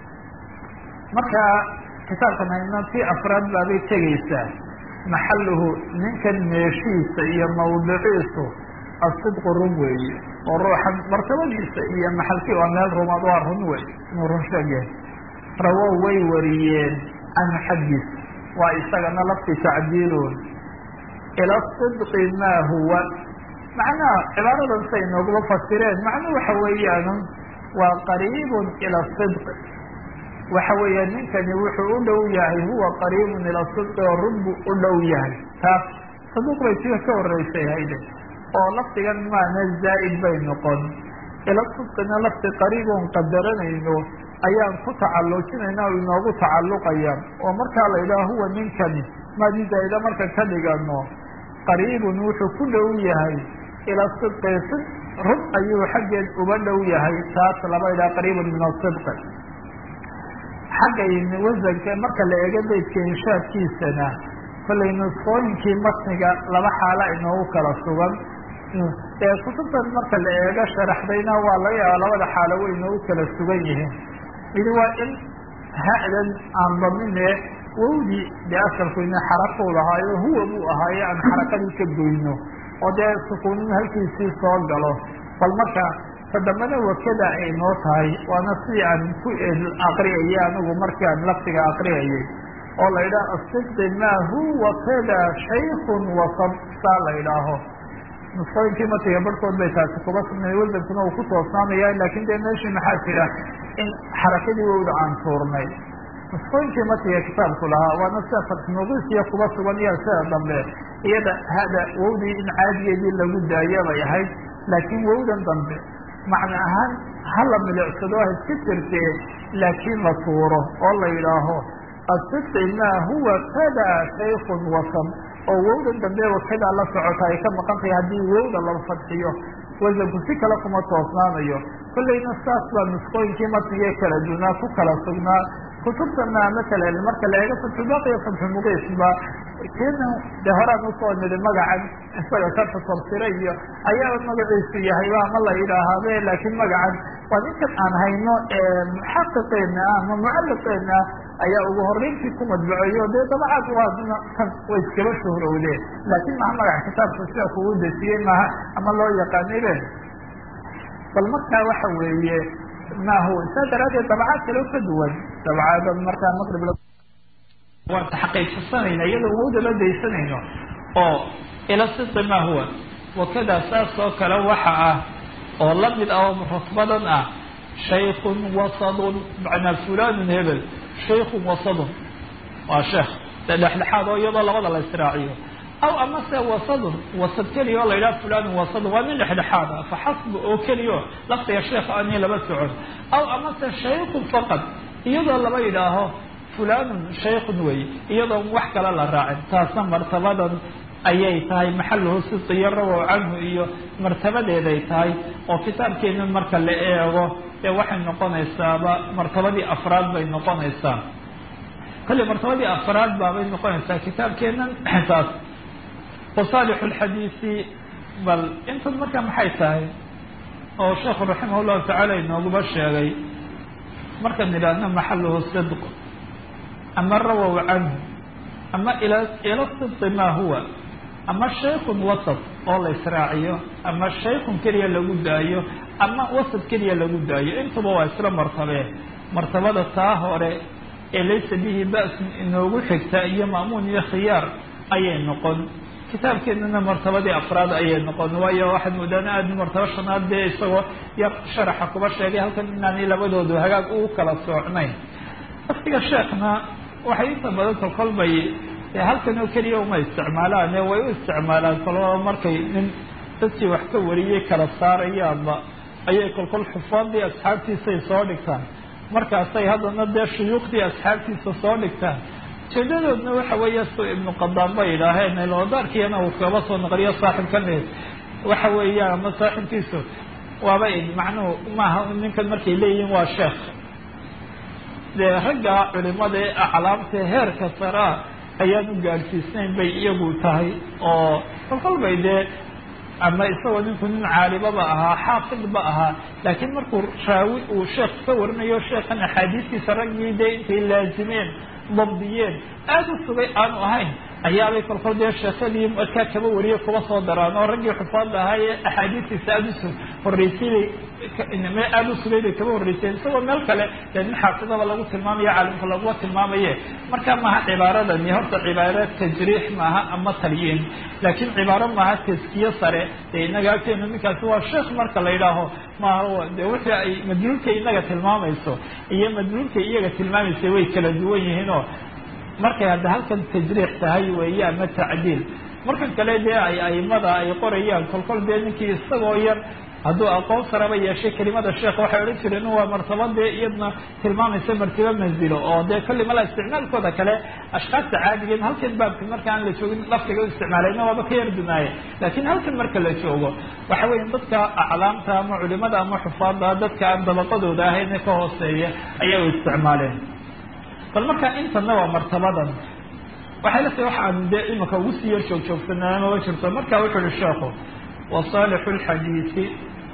Speaker 1: marka kitaabkan ayna tii afraad baabay tegaysaa. maxaluhu ninkan meeshiisa iyo mawdiciisu asidqu run weeye oo ruuxa martabadiisa iyo maxalkii waa meel rumaad waa run wey inuu run sheegyahay. rawow way wariyeen canhu xaggiis waa isagana lafti tacdiilun ila sidqi maa huwa, macnaha cibaaradan say nooguma fasireen macnuu waxa weeyaan waa qariibun ila sidqi, waxa weeya ninkani wuxuu u dhow yahay huwa qariibun ila sidqi oo run buu u dhow yahay. taas saduuq bay tia ka horeysay hayde oo lafdigan maana zaa'id bay noqon, ila sidqina lafdi qariibon qadaranayno ayaan ku tacalujinayna o inoogu tacalluqaya oo markaa la yidhaha huwa ninkani maadi zaa'ida marka ka dhigano qariibun wuxuu ku dhow yahay ila sidqi sid run ayuu xaggeed uga dhow yahay, taas laba yidhaha qariibun min asidqi. xagga wasanka marka la eego beydka inshaadkiisana kollay nusqooyinkii matniga laba xaala inoogu kala sugan, ee kutubtan marka la eego sharaxdayna waa laga yaaba labada xaalo way inoogu kala sugan yihiin. midi waa in ha-dan aan damine wowdii dee asalku ina xarakuu lahaayo huwa buu ahaaye aan xarakadii ka goyno oo dee sukuunin halkiisii soo galo bal marka tadambana wakada ay noo tahay waana si aan ku aqriyayay anigu markaan laftiga aqriyayay oo la yidhaha asidqi maa huwa kada shaykun wasab saa la yidhaaho nusqooyinkii matiga barhkood bay taasi kuba sugnay weldankuna uu ku toosnaamaya laakin dee meeshii maxaa jira in xarakadii wowda aan tuurnay nusqooyinkii matiga kitaabku lahaa waana sida fatxunuqisiya kuba sugan iyo sida dambe iyada hada wowdii in caadigeedii lagu daayo bay ahayd laakiin wowdan dambe macna ahaan hala milicsado ha iska jirtee laakiin la tuuro oo la yidhaaho asidqi maa huwa kada shaykun wasab oo wowdan dambe wakadaa la socota ay ka maqan tahay haddii wowda la fadxiyo wasanku si kale kuma toosnaanayo kollayna saas baa nusqooyinkii matnigee kala dunaa ku kala sugnaa kutubtana matalan marka la eego fatxulbaaq iyo fatxulmuqiisba kina dee horaan usoo nidi magacan isaga karta tafsira iyo ayaa magaciisu yahayba ama la yidhaahabe laakiin magacan waa ninkan aan hayno muxaqiqeena ah ama mucaliqeena ah ayaa ugu horeyntii ku madbuceeyo dee dabacaad waadna kan way iskaba shuhrowdeen laakiin maha magaca kitaabka sida kugu desiyey maha ama loo yaqaanibe bal markaa waxa weeye mahu saa daraadeed dabacaad kaleo ka duwan dabcaada markaa maqrib waan taxaqiiqsanayna iyadoo wowda la daysanayno oo ila sidqi maa huwa wakada saas oo kale waxa ah oo lamid ah oo rutbadan ah shaykun wasadun macnaa fulanun hebel shaykun wasadun waa sheekh dhexdhexaad oo iyadoo labada la israaciyo aw amase wasadun wasad keliya oo la yidhaha fulanun wasadun waa nin dhexdhexaad ah faxasbu oo keliyo laftiga sheekha ani laba socon aw amase shaykun faqad iyadoo laba yidhaaho fulanun shaykun wey iyadoo wax kale la raacin taasna martabadan ayay tahay maxaluhu sidqiyo rawow canhu iyo martabadeeday tahay oo kitaabkeena marka la eego ee waxay noqonaysaaba martabadii afraad bay noqonaysaa kolley martabadii afraad baabay noqonaysaa kitaabkeenan taas wasaalixu lxadiisi bal intan marka maxay tahay oo sheekhu raximah llahu tacaala inooguba sheegay markaan idhaahno maxaluhu sidq ama rawow canhu ama ila ila sidqi maa huwa ama shaykun wasad oo la israaciyo ama shaykun keliya lagu daayo ama wasad keliya lagu daayo intuba waa isla martabee martabada taa hore ee laysa bihi ba'sun inoogu xigta iyo ma'muun iyo khiyaar ayay noqon kitaabkeenana martabadii afraad ayay noqon waayo waxaad moodaan aada martabo shanaad dee isagoo yar sharaxa kuba sheegay halkan inaanay labadoodu hagaag ugu kala soocnayn waftiga sheekhna waxay inta badan kolkol bay halkan oo keliya uma isticmaalaan way u isticmaalaan kolaba markay nin dadkii wax ka wariyey kala saarayaanba ayay kolkol xufaadii asxaabtiisay soo dhigtaan markaasay haddana dee shuyuukhdii asxaabtiisa soo dhigtaan ujeedadoodna waxa weeye su ibnu qadaan bay idhaaheen iloodaarkiina uu kaba soo naqliyo saaxibkan waxa weeyaan ama saaxibkiisu waaba macnuhu maaha ninkan markay leeyihiin waa sheekh dee ragga culimada ee aclaamta heerka saraa ayaan u gaadhsiisnayn bay iyagu tahay oo kolkol bay dee ama isagoo ninku nin caalibaba ahaa xaafidba ahaa laakiin markuu raawi uu sheekh ka warinayo sheekhan axaadiistiisa raggii dee intay laazimeen dabdiyeen aada u sugay aanu ahayn ayaabay kolkol dee sheekadii markaa kaba wariye kuba soo daraan oo raggii xufaadda ahaa ee axaadiistiisa aada usu horreysay bay aada u sugay bay kaba horreyseen isagoo meel kale dee nin xaafidaba lagu tilmaamayo caalimka laguma tilmaamaye marka maaha cibaaradani horta cibaaro tajriix maaha ama talyiin laakiin cibaaro maaha taskiye sare dee inaga agteena ninkaasi waa sheekh marka la yidhaaho maaha dee wixii ay madluulkay inaga tilmaamayso iyo madluulkay iyaga tilmaamaysay way kala duwan yihiinoo markay hadda halkan tajriix tahay weeye ama tacdiil markan kale dee ay aimada ay qorayaan kolkol dee ninkii isagoo yar hadduu aqoon saraba yeeshay kelimada sheekh waxay odhan jireen waa martabadee iyadna tilmaamaysa martibo manzilo oo dee kolli mala isticmaalkooda kale ashkaasta caadigeed halkan baabka marka aan la joogin laftiga u isticmaalayna waaba ka yar dunaaye laakiin halkan marka la joogo waxa weya dadka aclaamta ama culimada ama xufaada dadka aan dabaqadooda ahayn ka hooseeya ayaa u isticmaaleen bal marka intana waa martabadan waxay la tahay waxaan dee imika ugu sii yar joog joogsanaa maba jirto marka wuxuu uhi sheekhu wasaalixu lxadiisi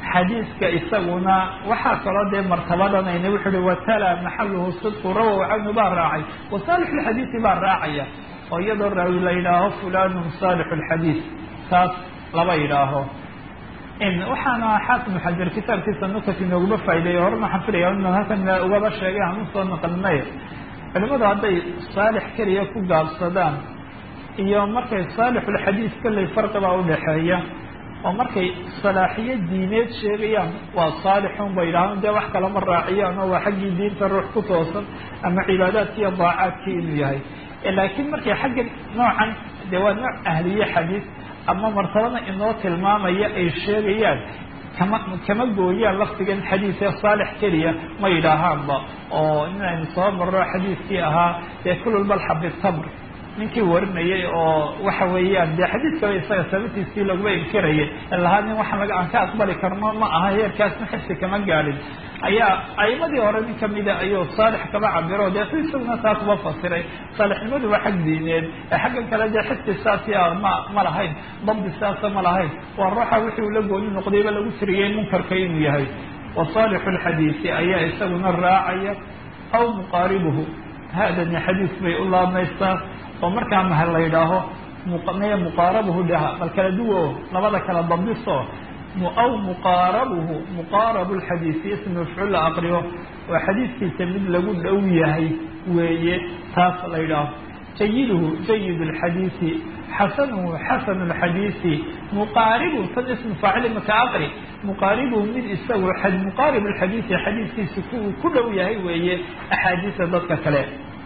Speaker 1: xadiiska isaguna waxaa kaloo dee martabadanayna wuxuu uhi watala maxaluhu sidqu rawow canhu baa raacay wa saalix lxadiisi baa raacaya oo iyadoo raawi la yidhaaho fulanun saalixu lxadiis taas laba yidhaaho waxaana xaakim xajar kitaabkiisa nukat inooguma faa'ideeyo horena waxaan filaya inaan halkan ugaba sheegay aan usoo naqlinay culimadu hadday saalix keliya ku gaabsadaan iyo markay saalixulxadiis kalley farqibaa udhaxeeya oo markay salaaxiyo diineed sheegayaan waa saalixun bay yidhahaan dee wax kalama raaciyaan oo waa xaggii diinta ruux ku toosan ama cibaadaadkii iyo daacaadkii inuu yahay laakiin markay xagga noocan dee waa nooc ahliye xadiis ama martabada inoo tilmaamaya ay sheegayaan kama kama gooyaan lafdigan xadiidee saalix keliya ma yidhaahaanba oo inaynu soo marro xadiidkii ahaa dee kulul balxa bitabr ninkii warinayay oo waxa weeyaan dee xadiidkaba isaga sababtiisii laguma inkirayay lahaa nin waxa laga aan ka aqbali karno ma aha heerkaasna xifsi kama gaadhin ayaa aimadii hore nin kamida ayuu saalix kaba cabiro dee si isaguna taa kuba fasiray saalixnimadu waa xag diineed ee xaggan kale dee xifsi saasi a ma ma lahayn dabdi saasa ma lahayn waa ruuxa wixii uu la gooni noqdayba lagu tiriyay munkarka inuu yahay wa saalixu lxadiisi ayaa isaguna raacaya aw muqaaribuhu haadani xadiis bay u laabmaysaa oo markaa mahal la yidhaaho maya muqaarabuhu dhaha bal kala duwo labada kala dabdiso aw muqaarabuhu muqaarabu lxadiisi ism mafcuul la aqriyo waa xadiiskiisa mid lagu dhow yahay weeye taas la yidhaaho jayiduhu jayid lxadiisi xasanuhu xasanu lxadiisi muqaaribu tan ismu faacili maka aqri muqaaribuhu mid isagu muqaarib lxadiisi xadiiskiisa kuuu ku dhow yahay weeye axaadiisa dadka kale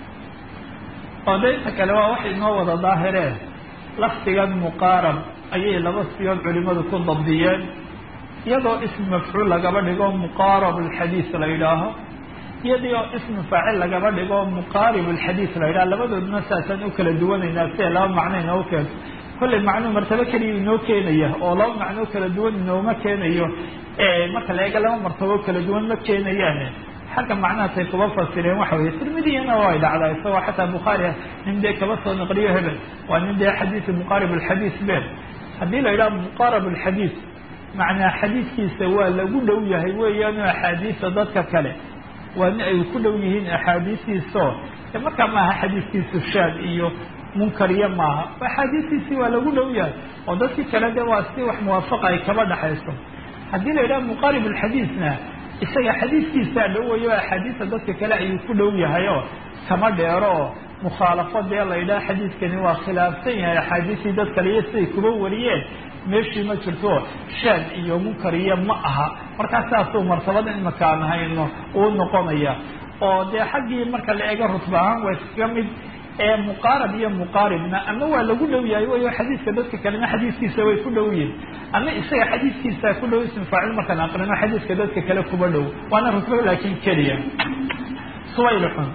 Speaker 1: oo daynta kale waa waxay inoo wada daahireen lafdigan muqaarab ayay laba siyood culimadu ku dabdiyeen iyadoo ism mafcuul lagaba dhigo muqaarab alxadiis la yidhaaho iyadoo ism faacil lagaba dhigo muqaarib alxadiis la yidhaho labadoodna saasaan u kala duwanaynaa si ay laba macno inoo keento kollay macnuu martabo keliya inoo keenaya oo laba macnoo kala duwan inooma keenayo marka la eega laba martabo kala duwan ma keenayaane xagga macnahaasay kuba fasireen waxa weye tirmidiyana way dhacdaa isagoo xataa bukhaari nin dee kaba soo naqliyo hebel waa nin dee xadiisi muqaarib alxadiis been haddii la yidhaha muqaarab alxadiis macnaa xadiiskiisa waa lagu dhow yahay weeyaanu axaadiisa dadka kale waa nin ay ku dhow yihiin axaadiistiisao de markaa maaha xadiiskiisu shaad iyo munkariya maaha axaadiistiisii waa lagu dhow yahay oo dadkii kale de waa si wax muwaafaqa ay kaba dhaxayso haddii la yidhaha muqaarib alxadiisna isaga xadiiskiisaa dhowayo axaadiisa dadka kale ayuu ku dhow yahay oo kama dheero oo mukhaalafo dee la yidhaha xadiiskani waa khilaafsan yahay axaadiistii dad kale iyo siday kuba wariyeen meeshii ma jirto shaad iyo munkariya ma aha markaa saasuu martabada imaka aan hayno uu noqonaya oo dee xaggii marka la eego rutba ahaan waa iskaga mid ee muqaarab iyo muqaaribna ama waa lagu dhow yahay wayo xadiiska dadka kalena xadiiskiisa way ku dhow yihin ama isaga xadiiskiisa ku dhow ism faacil markaan aqrino xadiiska dadka kale kuba dhow waana rutba laakin keliya suwaylixun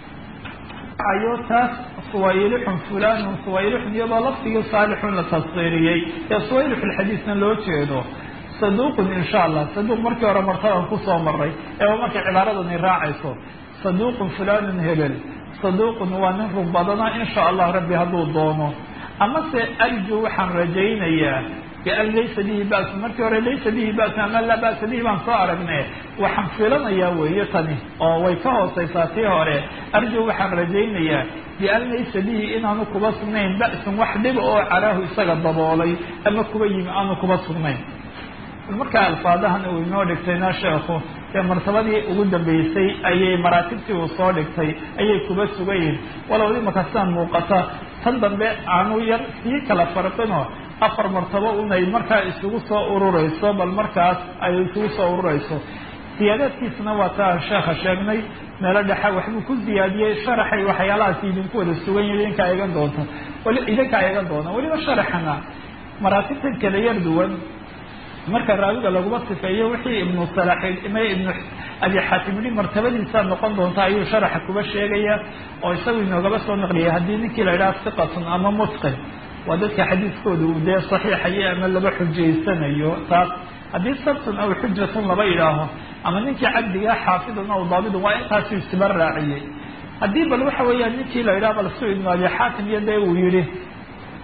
Speaker 1: ayo taas suwaylixun fulanun suwaylixun iyadoo laftigii saalixun la tasdiiriyey ee suwaylix lxadiisna loo jeedo saduuqun insha allah saduuq markii hore martaban kusoo maray ee markay cibaaradani raacayso saduuqun fulanun hebel saduuqun waa nin run badana insha allah rabbi hadduu doono amase arju waxaan rajaynayaa bian laysa bihi ba'su markii hore laysa bihi ba'su ama laa ba'sa bihi baan soo aragnay waxaan filanayaa weeye tani oo way ka hooseysaa tii hore arju waxaan rajaynayaa bian laysa bihi inaanu kuba sugnayn ba'sun wax dhiba oo caraahu isaga daboolay ama kuba yimi aanu kuba sugnayn markaa alfaadahan uu inoo dhigtayna sheekhu ee martabadii ugu dambeysay ayay maraatibtii uu soo dhigtay ayay kuba sugayihin walow imaka sidaan muuqata tan dambe aanu yar sii kala farqino afar martabo unay markaa isugu soo urureyso bal markaas ay isugu soo urureyso siyaadaadkiisna waa taa sheekha sheegnay meelo dhexa waxbuu ku ziyaadiyey sharaxay waxyaalahaas idinku wada sugan yihi idinkaa eegan doonta wali idinkaa eegan doona weliba sharaxana maraatibtan kala yar duwan marka raawiga laguma sifeeyo wixii ibnu salaxid ima ibnu abi xaatim yidhi martabadiisaa noqon doonta ayuu sharaxa kuba sheegaya oo isagu inoogaba soo naqliyay haddii ninkii la yidhaha siqatun ama mutqin waa dadka xadiiskooda uu dee saxiixayo ama laba xujaysanayo taas haddii sabtun aw xujatun laba yidhaaho ama ninkii cabdiga xaafidun aw daabidun waa intaasuu istiba raaciyey haddii bal waxa weeyaan ninkii la yidhaha bal su ibnu abi xaatim iyo dee uu yihi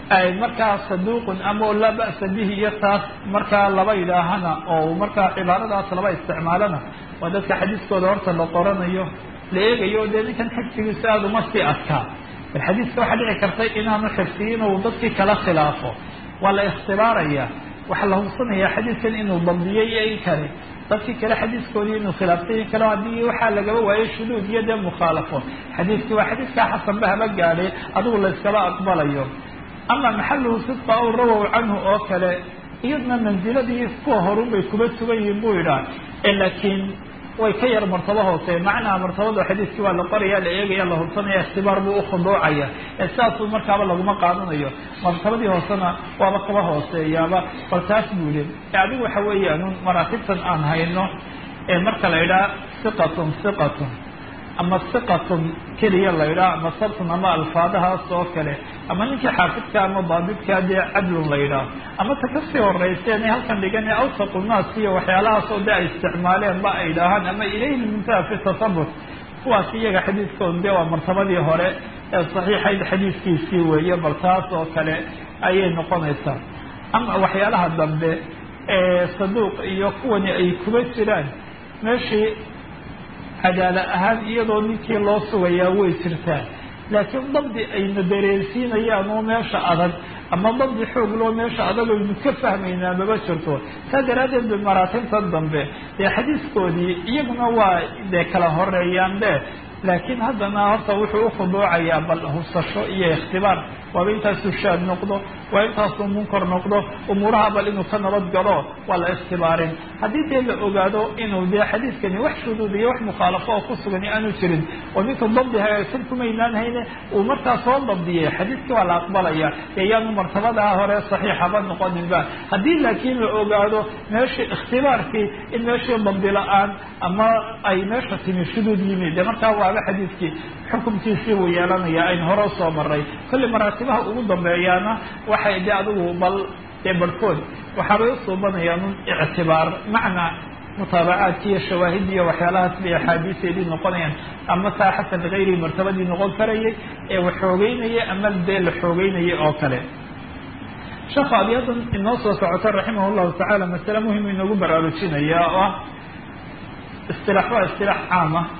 Speaker 1: ay markaa saduuqun ama laa ba'sa bihi iyo taas markaa laba yidhaahana oo markaa cibaaradaas laba isticmaalana waa dadka xadiiskooda horta la qoranayo la eegayo dee ninkan xifdigiisa aada uma sii adkaa bal xadiiska waxaa dhici kartay inaanu xifdiyin uu dadkii kala khilaafo waa la ikhtibaaraya waxaa la hubsanayaa xadiiskan inuu dabdiyey iyo in kale dadkii kale xadiiskoodii inuu khilaaftay in kale haddii waxaa lagaba waayo shuduud iyo dee mukhaalafo xadiiskii waa xadiiskaa xasanba haba gaadhay adigu la iskaba aqbalayo ama maxaluhu sidqa aw rawow canhu oo kale iyadna manziladii kuwa horun bay kuba sugan yihiin buu yidhaah laakiin way ka yar martabo hoose macnaha martabada xadiiskii waa la qoraya la eegaya la hubsanaya ikhtibaar buu ukhuduucaya saasuu markaaba laguma qaadanayo martabadii hoosena waaba kaba hooseeyaaba bal taas buu yihi adigu waxa weeyaan maraatibtan aan hayno ee marka la yidhaha siqatun siqatun ama siqatun keliya la yidhaha ama sabtun ama alfaadahaas oo kale ama ninkii xaafidka ama daabidka dee cadlun la yidhaah ama ta kasii horeyseen halkan dhigan awsaqu naas iyo waxyaalahaas oo de ay isticmaaleen ba ay idhaahaan ama ilayhi muntaha fi tasabut kuwaas iyaga xadiiskooda dee waa martabadii hore ee saxiixayd xadiiskiisii weeye bal taas oo kale ayay noqonaysaa ama waxyaalaha dambe ee saduuq iyo kuwani ay kuba jiraan meeshii cadaala ahaan iyadoo ninkii loo sugayaa way jirtaa laakiin dabdi ayna dareensiinayaan oo meesha adag ama dabdi xoog loo meesha adag aynu ka fahmaynaa maba jirto saa daraaddeed ba maraatibtan dambe dee xadiiskoodii iyaguna waa dee kala horeeyaan de laakiin haddana horta wuxuu ukhuduucayaa bal hubsasho iyo ikhtibaar waaba intaasuu shaad noqdo waa intaasuu munkar noqdo umuuraha bal inuu ka nabad galo waa la ikhtibaarin haddii dee la ogaado inuu dee xadiiskani wax shuduud iyo wax mukhaalafo oo ku sugani aanu jirin oo ninka dabdi hagaagsan kumaynaan hayne uu markaa soo dabdiyay xadiiskii waa la aqbalaya ee yaanu martabadaa hore saxiixaba noqoninba haddii laakiin la ogaado meeshii ikhtibaarkii in meeshii dabdi la-aan ama ay meesha timi shuduud yimid dee markaa waaba xadiiskii xukumkiisii buu yeelanaya aynu hore usoo maray kulli maraatibaha ugu dambeeyaana waxay de adigu bal dee barhkood waxaabay usuubanayaan un ictibaar macnaa mutaabacaadki iyo shawaahid iyo waxyaalahaas bay axaadiiseedii noqonayaan ama saa xasan ligayrihi martabadii noqon karayay ee wax xoogeynaya ama dee la xoogeynaya oo kale sheekhu abyadan inoo soo socota raximah llahu tacaala masale muhim inoogu baraarujinaya oo ah istilaax waa istilaax caam ah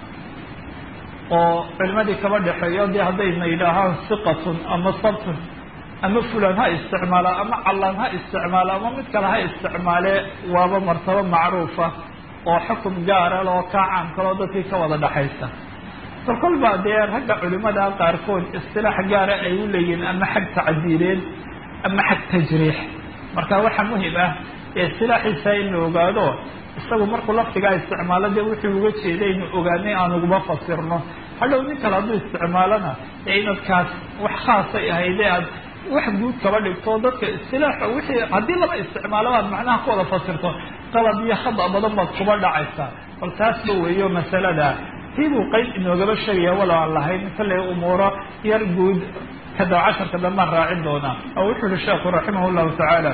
Speaker 1: oo culimadii kaba dhexeeyo dee haddayna yidhaahaan siqatun ama sabtun ama fulan ha isticmaala ama callaan ha isticmaala ama mid kale ha isticmaale waaba martabo macruufa oo xukum gaara loo kaa caam kaloo dadkii ka wada dhexaysa bal kolba dee ragga culimada qaarkood istilaax gaara ay u leeyihiin ama xag tacdiileed ama xag tajriix marka waxaa muhim ah ee istilaaxiisa in la ogaado isagu markuu lafdigaa isticmaalo dee wuxuu uga jeeday inu ogaanay aan uguma fasirno hadhow nin kale hadduu isticmaalana ee inadkaas wax khaasay ahayde aad wax guud kaba dhigto dadka istilaaxa wixii haddii laba isticmaalo aad macnaha ku wada fasirto qalad iyo khada badan baad kuba dhacaysaa bal taasba weeyo masalada tii buu qeyb inoogaba sheegaya walow aan lahayn kalley umuuro yar guud kada casharka dambaan raacin doonaa oo wuxuu yihi sheekhu raximah llahu tacaala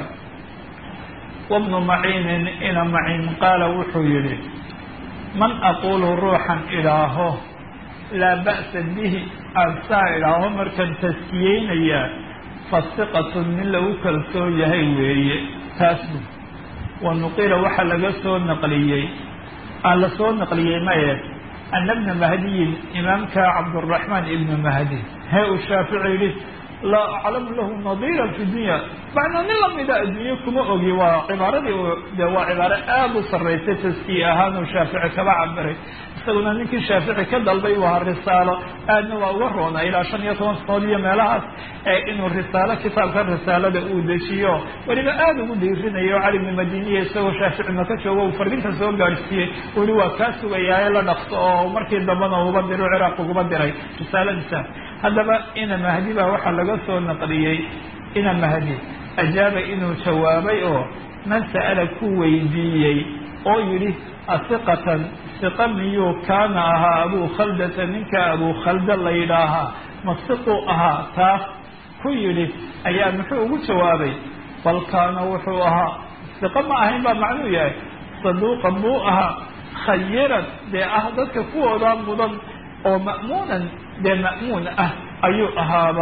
Speaker 1: wabnu maciinin ina maciin qaala wuxuu yihi man aqulu ruuxan idhaaho laa ba'sa bihi aan saa idhaaho markaan taskiyeynayaa fasiqatun min lagu kalsoon yahay weeye taas bu wa nuqila waxaa laga soo naqliyey aan la soo naqliyey maye ana bna mahdiyin imaamka cabduraxmaan ibnu mahdi hee uu shaafici yihi laa aclamu lahu nadiira fi dunya macnaa nin lamida adduunye kuma ogi waa cibaaradii de waa cibaaro aada u sarraysay taskiye ahaan uu shaafici kaba cabiray isaguna ninkii shaafici ka dalbay waa risaalo aadna waa uga roona ilaa shan iyo toban sanood iyo meelahaas ee inuu risaalo kitaabka risaalada uu dejiyo weliba aada ugu dhiirinayo cali bnu madiniya isagoo shaafici maka joogo uu fardinta soo gaadhsiiyey uli waa kaa sugayaaye la dhaqso oo markii dambana uba diro ciraaq uguba diray risaaladiisa haddaba ina mahdi baa waxaa laga soo naqliyey ina mahdi ajaaba inuu jawaabay oo man sa'ala ku weydiiyey oo yidhi asiqatan siqa miyuu kaana ahaa abuu khaldata ninka abuu khalda la yidhaahaa masiquu ahaa taas ku yidhi ayaa muxuu ugu jawaabay bal kaana wuxuu ahaa siqa ma ahayn baa macnuu yahay saduuqan buu ahaa khayiran dee ah dadka kuwooda mudan oo ma'muunan dee ma'muun ah ayuu ahaaba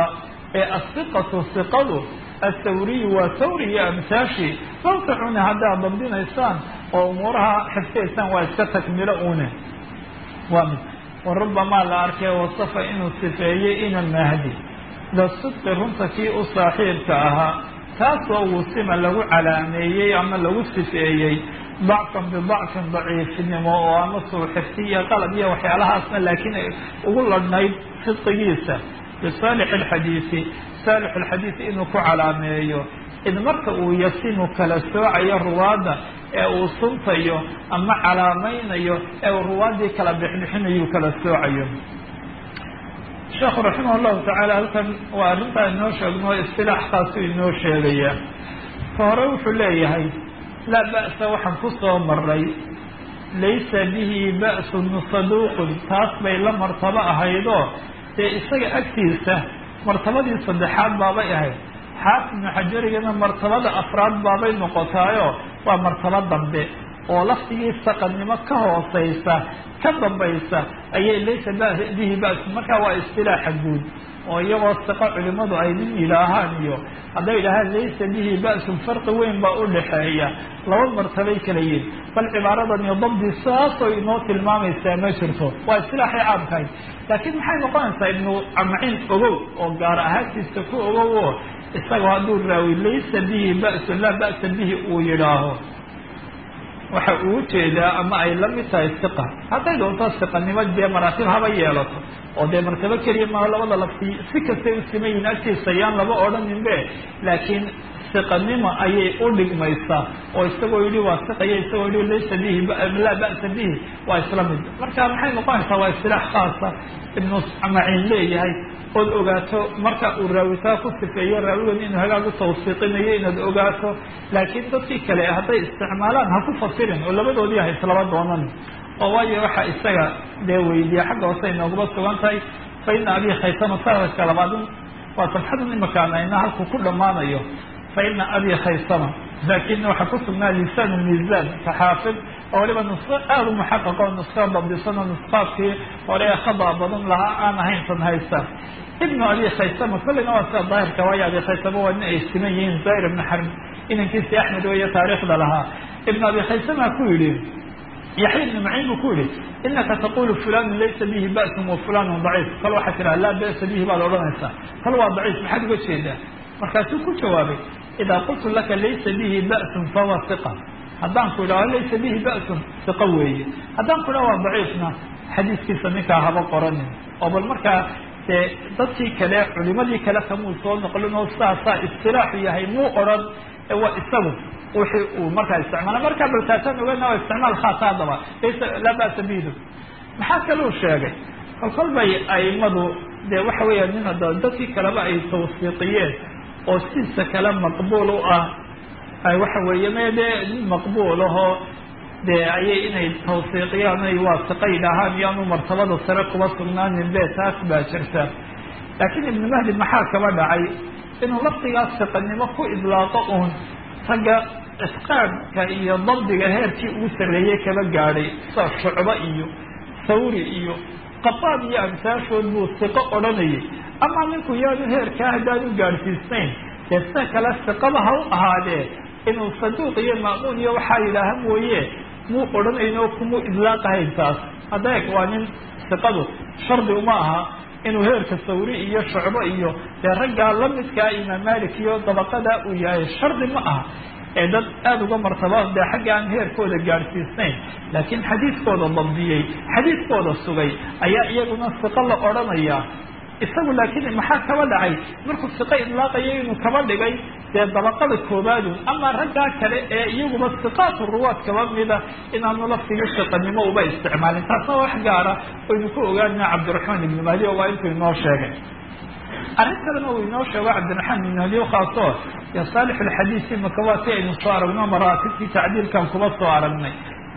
Speaker 1: الثقة ثقة الثوري وثوري أمثاشي تنصحون هذا ضمن إنسان وأمورها حفظيسان ويستكملونه ومن وربما لا أركي وصف إنه الصفائي إن المهدي للصدق رمتكي أصاحير كأها تاسو وسيما له علامية أما له الصفائي ضعفا بضعف ضعيف نمو ومصر حفظية قلبية وحيالها أصلا لكن أقول النايب صدقيسة لصالح الحديث صالح الحديث إنه كعلامية إذ مركو يسين كالسوع يرواد أو صنطيو أما علامين أو رواد كلا بحنحن كالسوع الشيخ رحمه الله تعالى كان وأرنت النوش أبنه استلاح خاصي النوش لي فهروح لي لا بأس وحنفصه مري ليس به بأس صدوق تصبي لمرتبة هيدو إساق أكتيسة مرتبة صدحات بابا هاي حاكم حجرينا مرتبة أفراد بابا نقطايو ومرتبة ضمبي ولفتي استقنما كهوصيسة كضمبيسة أي ليس به بأس مكا واستلاح الجود ويغو استقاء علماء أيضين إلهانيو هذا إله ليس به بأس فرق وين بقول لحية لو المرتبة كليين فالعبارة أن يضم بساس وينوت المام السامي شرطه واستلاح عام هاي لكن محاي نقول إنه عمعين أغو وقارأ هاتي استفو أغو استقوى دور راوي ليس به بأس لا بأس به ويراه waxa uu jeedaa ama ay la mid tahay istiqa haday doonto istiqanimada dee maraatib haba yeelato oo dee martaba kaliya ma labada lafti si kasta u sameeyeen agtiisayaan laba odhaninbe laakiin istiqanima ayay u dhigmaysaa oo isagoo yidhi waa istiqaya isagoo yidhi laysa bihi la ba'sa bihi waa islamid marka maxay noqonaysaa waa istilaax khaasa ibnu amaciin leeyahay قد أجاته مركا الراويتا كتفيا راوي إنه هجاج توثيقينيه إنه أجاته لكن تصيك له هذا استعمالان هكو فصيلين ولا بدو دي هاي سلامات ضمن أواجه واحد استجا دوي دي حاجة وصينا وقبض سوان تاي فإن أبي خيثمة صار كلامهم وصفحة من مكان إنها هكو كل ما نيو فإن أبي خيثمة لكنه حكوت من لسان الميزان فحافظ أولما نصر أهل محقق ونصر بصنا نصفات فيه ولا خضع بضم لها أنا هين فنهيسا ابن أبي خيثمة كل نوع الظاهر كوايا أبي خيثمة وأن اجتماعيين زائر بن حرب إن كيس أحمد وهي تاريخ لها ابن أبي خيثمة كولي يحيى بن معين كولي إنك تقول فلان ليس به بأس وفلان ضعيف قال واحد لا بأس به بعد أولا قال هو ضعيف ما حد يقول شيء ده مركزو كل جوابي إذا قلت لك ليس به بأس فهو ثقة هذان كلها ليس به بأس ثقوي هذان كلها ضعيفنا حديث كيف سميك هذا قرن أول مركا تطي كلا علماء كلا كمو صول نقولنا وصا صا استراحية هي مو قرن هو السبب ومركا استعمال مركا بالتاسم وين هو استعمال خاص هذا ليس لا بأس به ما حكلوش شيء القلب أي مضو ده وحوي أننا تطي كلا بقى توثيقيات oo si kala maqbuul u ah ay waxa weeye meede maqbuul ah de ay inay tawfiiqiyaan ay waasaqaydahan yaanu martabada sare kuba sugnaanin be taas baa jirta laakiin ibn mahdi maxaa kaba dhacay inuu laftigaas shaqanimo ku idlaaqo uun taga isqaadka iyo dabdiga heerkii ugu sareeyay kaba gaadhay soo shucba iyo thawri iyo qafaad iyo amsaashood buu siqo odhanayay ama ninku yaanu heerka hadaan u gaarsiisnayn dadka kala siqadaha u ahaadee inuu saduuq iyo maamuun iyo waxaa yidhaaha mooye muu odhanayno kumu idlaaqahayn taas adeeg waa nin siqadu shardi uma aha inuu heerka sawri iyo shucbo iyo dee raggaa la midkaa imaam malik iyo dabaqada uu yahay shardi ma aha ee dad aada uga martaba dee xagga aan heerkooda gaadhsiisnayn laakiin xadiiskooda dabdiyey xadiiskooda sugay ayaa iyaguna siqo la odhanayaa isagu laakiin maxaa kaba dhacay markuu siqo idlaaqayo inuu kaba dhigay dee dabaqada koobaadu ama raggaa kale ee iyaguba siqaatu ruwaad kaba mida inaanu laftiga siqanimo uba isticmaalin taasna wax gaara aynu ku ogaanina cabdiraxmaan ibnu mahdi oo waa intuu inoo sheegay arrin kalena uu inoo sheego cabdiraxmaan ibnu mahdi khaaso ya saalix alxadiisi makawaati aynu soo aragno maraatibkii tacdiilkan kuba soo aragnay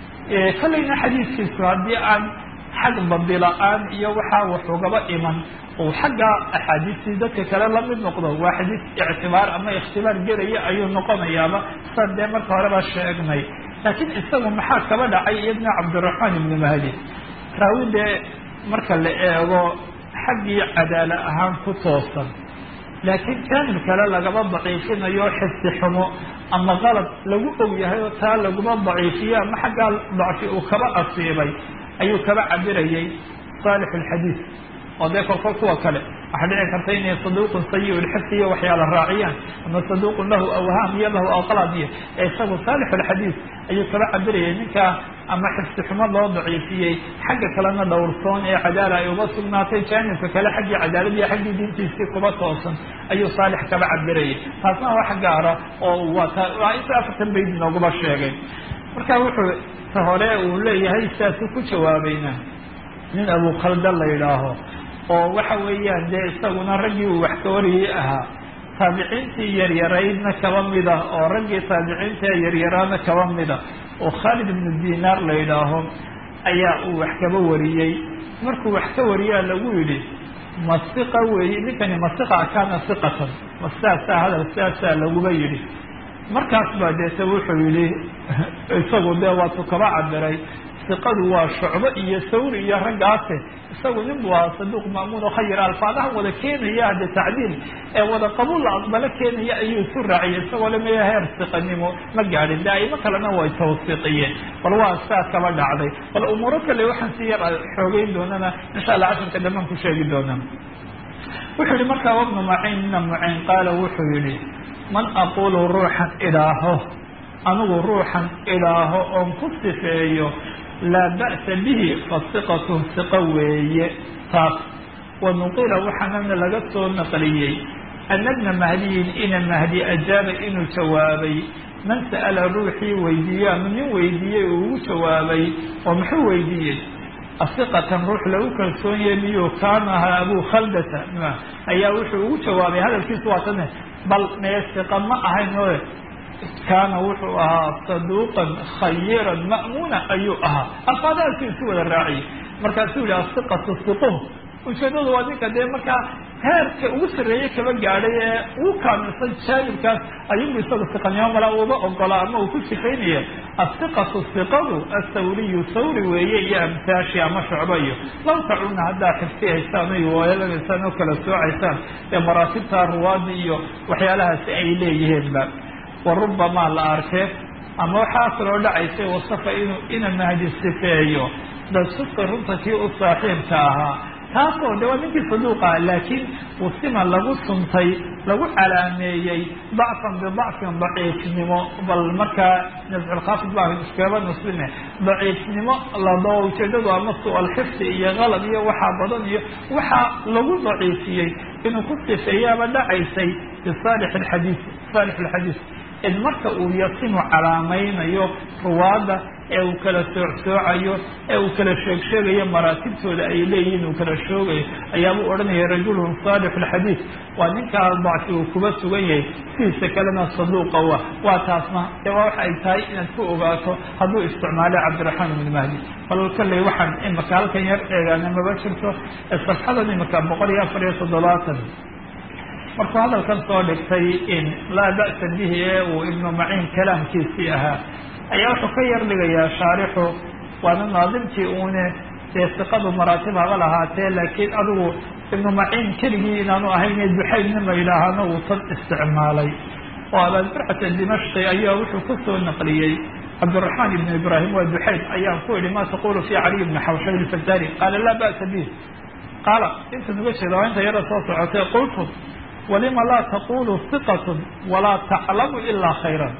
Speaker 1: kalayna xadiiskiisu haddii aan xag badila-aan iyo waxaa waxugaba iman oo xagga axaadiistii dadka kale la mid noqdo waa xadiis ictibaar ama ikhtibaar gelaya ayuu noqonayaaba sa dee marka horeba sheegnay laakiin isagu maxaa kaba dhacay iyadna cabdiraxmaan ibnu mahdi raawi dee marka la eego xaggii cadaala ahaan ku toosan laakiin jaanib kale lagaba daciifinayo xifdi xumo ama qalad lagu og yahay oo taa laguma daciifiyo ama xaggaa dacfi uu kaba asiibay ayuu kaba cabirayay saalix alxadiid oo dee kolkol kuwa kale waxaa dhici karta inay saduuqun sayi lxifdi iyo waxyaala raaciyaan ama saduuqun lahu awhaam iyo lahu aqlad iyo ee isagu saalix alxadiid ayuu kaba cabirayay ninkaa ama xifdi xumo loo daciifiyey xagga kalena dhowrsoon ee cadaala ay uga sugnaatay jaanibka kale xaggii cadaaladiiyo xaggii diintiisii kuba toosan ayuu saalix kaba cabirayay taasna wax gaara oo waa inta afartan bayd noogaba sheegay marka wuxuu ta hore uu leeyahay sidaasuu ku jawaabayna nin abu khaldan la yidhaaho oo waxa weeyaan dee isaguna raggii uu wax ka wariyey ahaa taabiciintii yaryaraydna kaba mida oo raggii taabiciinta yaryaraana kaba mida oo khaalid ibnu dinaar la yidhaaho ayaa uu wax kaba wariyey markuu wax ka wariyaa lagu yidhi masiqa weeye ninkani masiqa kaana siqatan ma sidaasaa hadal sidaasaa laguba yidhi markaas baa deete wuxuu yidhi isagu dee waatu kaba cabiray siqadu waa shucbo iyo sawri iyo raggaase isagu nin buu ahaa saduuq ma'muun oo khayr alfaadaha wada keenaya hadde tacdiil ee wada qabuul la aqbalo keenaya ayuu isu raaciyay isagoo lamaya heer siqanimo ma gaadhin daa'imo kalena way tawsiiqiyeen bal waa sidaas kaba dhacday bal umuuro kale waxaan si yar xoogeyn doonana insha allah casharka dhamaan ku sheegi doonaa wuxuu yihi markaa wabnu maciin mina muciin qaala wuxuu yihi man aqulu ruuxan idhaaho anigu ruuxan idhaaho oon ku sifeeyo laa ba'sa bihi fasiqatu siqa weeye taas wanuqila waxaanana laga soo naqliyey ana bna mahdiyin ina mahdi ajaaba inuu jawaabay man sa'ala ruuxii weydiiye ama nin weydiiyey uu ugu jawaabay oo muxuu weydiiyey asiqatan ruux lagu kalsoon yahay miyuu kaana ahaa abu khaldata ayaa wuxuu ugu jawaabay hadalkiisu waa tane bal mee siqa ma ahayn oo kaana wuxuu ahaa saduuqan khayiran ma'muuna ayuu ahaa alfaadahaasuu isu wada raaciyay markaasuu yihi asiqatu siquh ujeedadu waa ninka dee markaa heerka ugu sarreeyey kaba gaadhay ee ugu kaamilsan jaanibkaas ayugu isaga siqanimo mala uba ogola ama uu ku sifaynaya asiqatu siqadu asawriyu sawri weeye iyo amtaashi ama shucbo iyo law tacuna haddaa xifsihaysaan o weelanaysaan oo kala soocaysaan ee maraatibta ruwaadi iyo waxyaalahaasi ay leeyihiinba warubbamaa la arkee ama waxaa kaloo dhacaysay wasafa inuu ina mahdi sifeeyo dasufka runta kii u saaxiibka ahaa taasoo de waa ninkii saduuqa laakiin usima lagu suntay lagu calaameeyey dacfan bidacfin daciifnimo bal markaa nasculkhaafid baa iskaba nusbine daciifnimo lado ujeedadu ama su-al xifdi iyo qalad iyo waxaa badan iyo waxaa lagu daciifiyey inuu ku sifeeyaaba dhacaysay bisaalix alxadiid saalix alxadiid in marka uu yasimu calaamaynayo ruwaadda ee uu kala soocsoocayo ee uu kala sheeg sheegayo maraatibtooda ay leeyihiin uu kala shoogayo ayaabuu odhanaya rajulun saalix alxadiid waa ninkaa dacfi uu kuba sugan yahay sidiisa kalena saduuqa wa waa taasna ee waa waxa ay tahay inaad ku ogaato hadduu isticmaalay cabdiraxmaan ibn mahdi bal kalley waxaan imaka halkan yar eegaana maba jirto safxadan imaka boqol iyo afar iyo toddobaatan markuu hadalkan soo dhigtay in laa ba'sa bihi ee uu ibnu maciin kalaamkiisii ahaa ayaa wuxuu ka yar dhigayaa shaarixu waana naadimkii uune dee siqadu maraatib haba lahaatee laakiin adigu ibnu maciin keligii inaanu ahayne duxaydna ma yidhaahana uu tan isticmaalay oo abaazurcata dimashqi ayaa wuxuu ka soo naqliyey cabdiraxmaan ibn ibraahim waa duxayd ayaan ku idhi ma taqulu fi caliy bni xawshab ilfajari qaala laa ba'sa bihi qaala inta nuga jeeda waa inta yara soo socotay qultu walima laa taqulu siqatun walaa taclamu ilaa khayran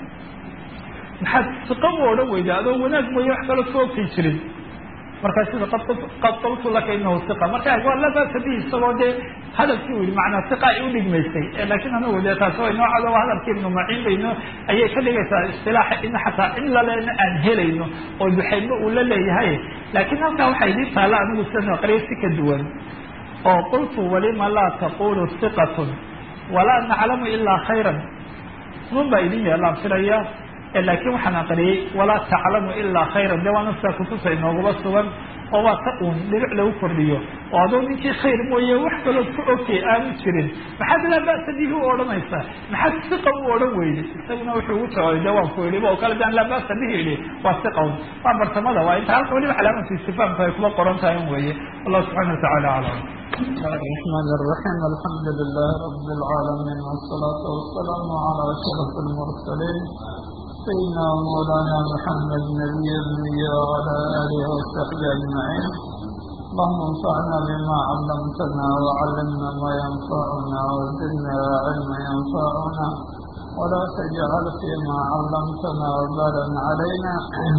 Speaker 1: maxaad siqa u odhan weyda adoo wanaag mooye wax kalo ka ogtay jirin markaa sida qad qultu laka inahu siqa marka waa laa ba'sa bihi isagoo dee hadalkii u yihi macnaa siqa ay u dhigmaysay laakiin anagu dee taasi way noocada waa hadalkii ibnu maciin bayno ayay ka dhigaysaa istilaaxa in xataa in lalena aan helayno oo duxaydba uu la leeyahay laakiin halkaa waxaa idin taalla anigu sida aqriya si ka duwan oo qultu walima laa taqulu siqatun walaa naclamu ilaa khayran nun baa idin yeelaan filaya laakiin waxaan aqriyey walaa taclamu ilaa khayra de waa naftaa kutusay noogula sugan oo waa ta uun dhinac lagu kordhiyo oo adoo ninkii khayr mooye wax kalood ku ogtay aanu jirin maxaad laa ba'sa bihi u odhanaysaa maxaad siqa u odhan weyday isaguna wuxuu ugu jawaabay de waan ku idhi oo kale daan laa ba'sa bihi idhi waa siqawn waa bartamada waa inta halka weliba calaamatu istifaamka ay kuma qoran tahay un weeye wallahu subxana watacala aclam الرحمن الرحيم الحمد لله رب العالمين والصلاة والسلام على أشرف المرسلين سيدنا مولانا محمد نبي الأنبياء وعلى آله وصحبه أجمعين اللهم انفعنا بما علمتنا وعلمنا ما ينفعنا وزدنا علما ينفعنا ولا تجعل فيما علمتنا وبالا علينا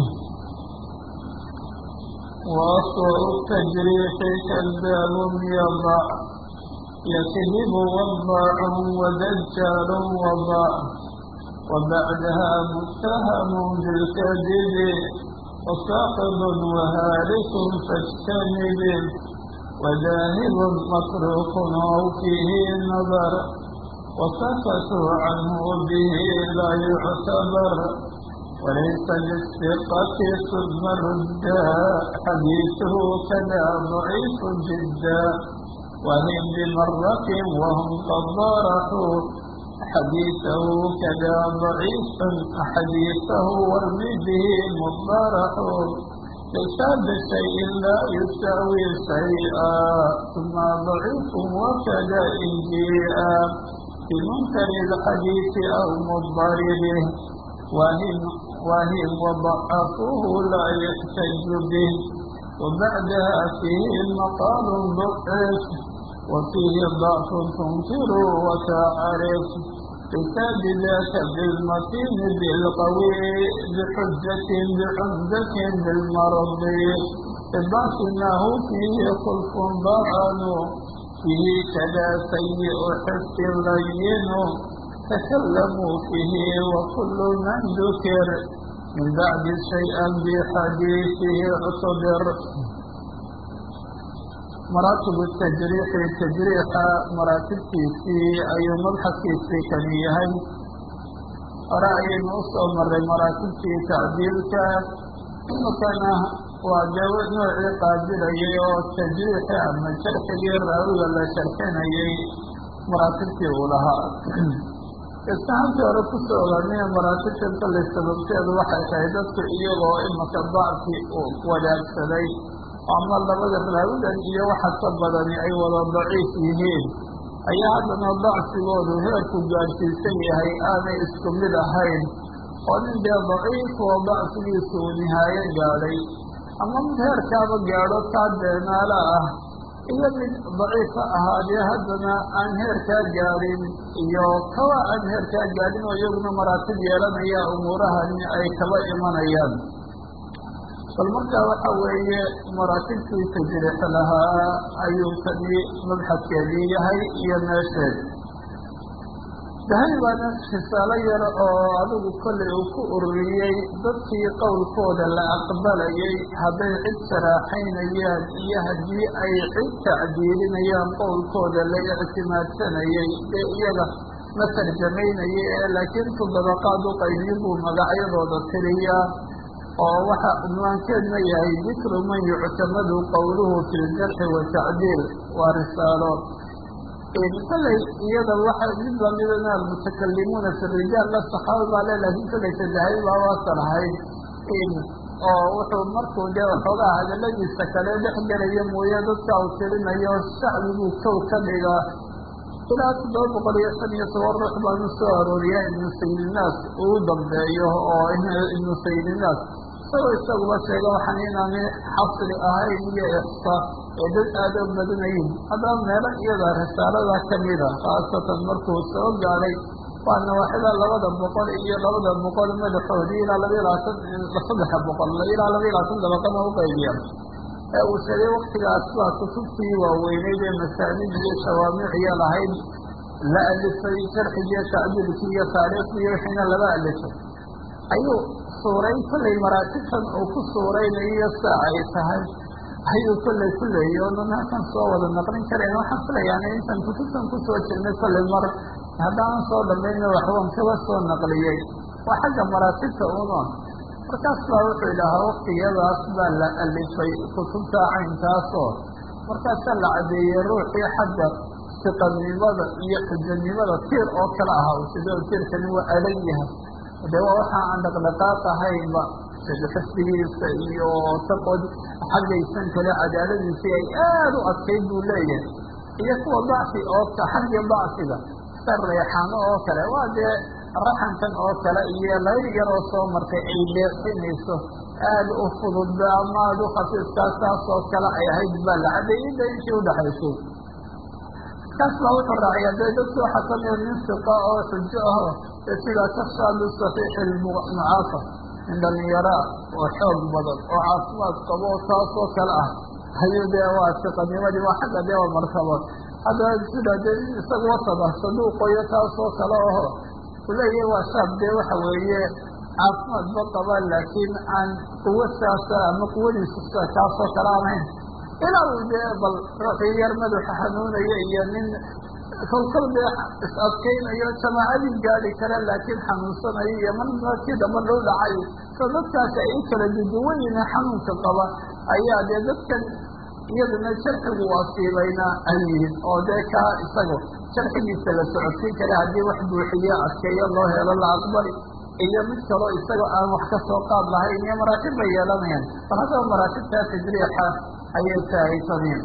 Speaker 1: وأسوأ التجريح كذاب يضع يكذب وضاع ودجال وضع وبعدها متهم بالكذب وساقط وهالك فاجتنب وذاهب متروك أو فيه نظر وسكتوا عنه به لا يعتبر وليس للثقة ثم ردا حديثه كذا ضعيف جدا وهم بمرة وهم قد ضارحوا حديثه كذا ضعيف حديثه وارمي به مضارح ليس بشيء لا يساوي شيئا ثم ضعيف وكذا إن جيء في منكر الحديث أو مضطربه وهم وهم وضعفوه لا يحتج به وبعدها فيه مقال ضعف وفيه ضعف تنكر وتعرف كتاب ذاك بالمتين بالقوي بحجة بعمدة بالمرض باطنه فيه خلف ضعن فيه كذا سيء حس لين تكلموا فيه وكل من ذكر من بعد شيئا بحديثه اعتبر مراتب التجريح التجريح مراتب في أي مبحث في كميهي رأي نصر مر مراتب في تعديلك كان وجوز نوع قادر التجريح أما شرح الراوي ولا شرحين أي مراتب في أولها استعنت ورقص أولانية مراتب تلك الاستبابتين وحي شهدتك إيضا إما كالضعف ولا أكسدي أما اللبدا فالهودا إيا وحسب بدني أي ولا ضعيف يهين أي هذا الضعف وضو هيركو قال في سيئة هي آنا اسكمل هين ومن ده ضعيف وضعف يسو نهاية قالي أما من هيركا بقالو صادنا لا إيا من ضعيف هذه هذا أن هيركا قالين إيا كوا أن هيركا قالين ويبنى مراتب يلم إيا أمورها أي كوا إيمان أيام فالمرجع وحوي مراتب في تجريح لها أيوكني مبحث كبير هي يناشد دهني وانا خسالة يرى عدو كل أريي ضدي قول كودا لا أقبلي هذا عد سراحين ياد يهدي أي عد تعديلين يام قول كودا لا اعتماد سنة يلا مثل جميل لكن تضبقات قيمه مقاعد وضطرية ووحى عنوان كان يهي ذكر من يعتمد قوله في الجرح والتعديل ورساله إن كل يدا واحد من لنا المتكلمون في الرجال لا الصحابة عليه لكن كل يتجاهل وواصل هاي إن وحو مركو جاء وحوغا هذا الذي استكالي بحجر يوم ويادك أو سلم أيها الشعب كوكب إلى إلى أصدار بقرية يتورح بأن السؤال ورياء ابن سيد الناس أوضم بأيه ابن سيد الناس سوى السؤال شيئا وحنين عن حصل أهالي إحصاء يدد آدم مدنين هذا مالا إذا رسالة كبيرة خاصة مركو السؤال عليه وأن واحدا لغدا بقال إيا لغدا بقال مدحودي إلى الذي لا تصدح بقال إلى الذي لا تصدح بقال وقيديا وسري وقت الأسواء تصفي ووينيد مساند الشوامع هي لهين لا ألفي شرح جي تعديل في تاريخ يحين لا ألف أيو صورين كل مراتب أو كل صورين هي الساعة سهل أيو كل كل يوم ما كان صور النقل كريم وحصل يعني أنت كنت كنت كنت كل مرة هذا عن صور بين وحوم توسط النقليين waa xagga maraatibta una markaas baa wuxuu idhaahaa waktiyadaas baa la alifay kutubta caynkaasoo markaasaa la cadeeyey ruuxii xagga siqanimada iyo xujanimada tiir oo kale ahaa sidoo tiirkani waa adag yahay de waa waxa aan dhaqdhaqaaq ahaynba xifdigiisa iyo taqod xaggaysan kale cadaaladiisii ay aada u adkayd buu leeyahay iyo kuwa dacfi oo xagga dacfiga sar reexaano oo kale waa dee raxankan oo kale iyo layr yar oo soo martay ay leexinayso aada u fududba ama aada u khafiifkaas taas oo kale ay ahayd baa la cadeeyey da intii udhaxaysay kaas baa wuxuu raaciyaa dee dadku waxaa kamida nin siqa oo xujo aho ee sidaa kashaadu saxiixi lmucaafar nin dhalinyaraa oo xoog badan oo caafimaad qabo oo taas oo kale ah ayuu dee waa siqanimadii waa xagga dee waa martabo hadda sida dee isaga wasada saduuqoyo taas oo kale aho uleeyahay waa shaab dee waxa weeye caafimaad ba qaba laakiin aan quwo saasa ama quwadiisu kaasoo kale aanayn ilaa uu dee bal ruuxii yar madaxa xanuunaya iyo nin kolkol dee is adkaynayo jamaacadii gaadi kara laakiin xanuunsanayo iyo markii damba dhow dhacay so dadkaasi ay u kala duduwan yihiin xanuunka qaba ayaa dee dadkan iyaduna jarxigu asiibayna ay yihiin oo dee kaa isaga jarxigiisa la socodsiin kara haddii wax buuxiyo adkeeyo loo helo la aqbali iyo mid kaloo isaga aan wax ka soo qaad lahayn iyo maraatib bay yeelanayaan bal haddaba maraatibtaa tajriixa ayay tahay tamiim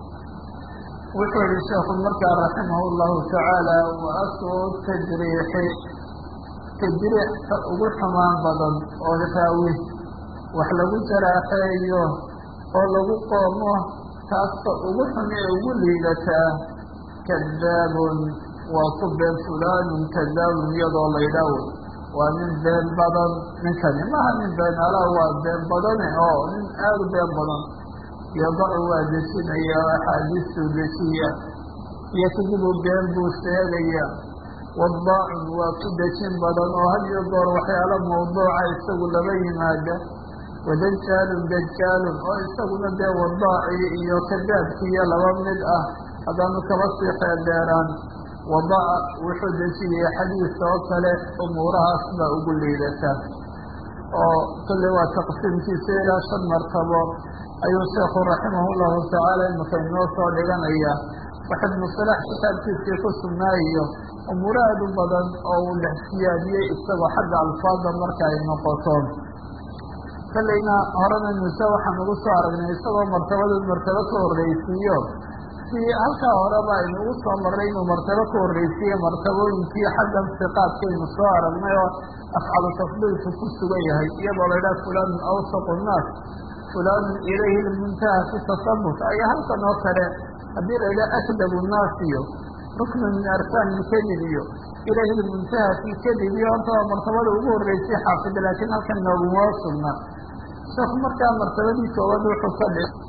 Speaker 1: wuxuu yihi sheekhu markaa raximah llahu tacaala wa aslu tajriixi tajriixka ugu xumaan badan oo raawi wax lagu jaraaxeeyo oo lagu qoomo taasta ugu xun ee ugu liidataa kadaabun waa ku been fulaanun kadaabun iyadoo laydhaawo waa nin been badan ninkani maha nin been alaa waa been badane oo nin aada u been badan yadacu waa dejinaya axaadiistuu dejiya iyo kadibu been buu sheegaya wadaacun waa ku dejin badan oo had iyo goor waxyaalo mawduuca isagu laba yimaada wadajaalun dajaalun oo isaguna dee wadaaci iyo kadaabkiiyo laba mid ah haddaanu kaba sii xeeldheeraan wadaca wuxuu dejiyay xadiis oo kale umuurahaas baa ugu liidata oo kulli waa taqsiimkiisa ilaa shan martabo ayuu sheekhu raximah llahu tacaala imaka inoo soo dhiganaya wax ibnu salax kitaabkiisii ku sugnaayiyo umuuro aad u badan oo uu dhex siyaadiyey isagoo xagga alfaada marka ay noqoto kallayna horena nuse waxaan ugu soo aragnay isagoo martabada martabo ka horreysiiyo si halkaa horeba aynuugu soo marray inuu martabo ka horreysiiye martabooyinkii xaggan siqaadkaynu soo aragnay oo afcalu tafdiilku ku sugan yahay iyadoo la idhaha fulaanun awsaqu nnaas fulaanun ilayhi lmuntaha fi tasabut ayaa halkan oo kale haddii la idhaha akdabu nnaas iyo ruknu min arkaan ilkadib iyo ilayhi lmuntaha fi kadib iyo horta waa martabada ugu horreysay xaafida laakiin halkan nooguma sugna sheekhu markaa martabadii koowaad wuxuu ka dhig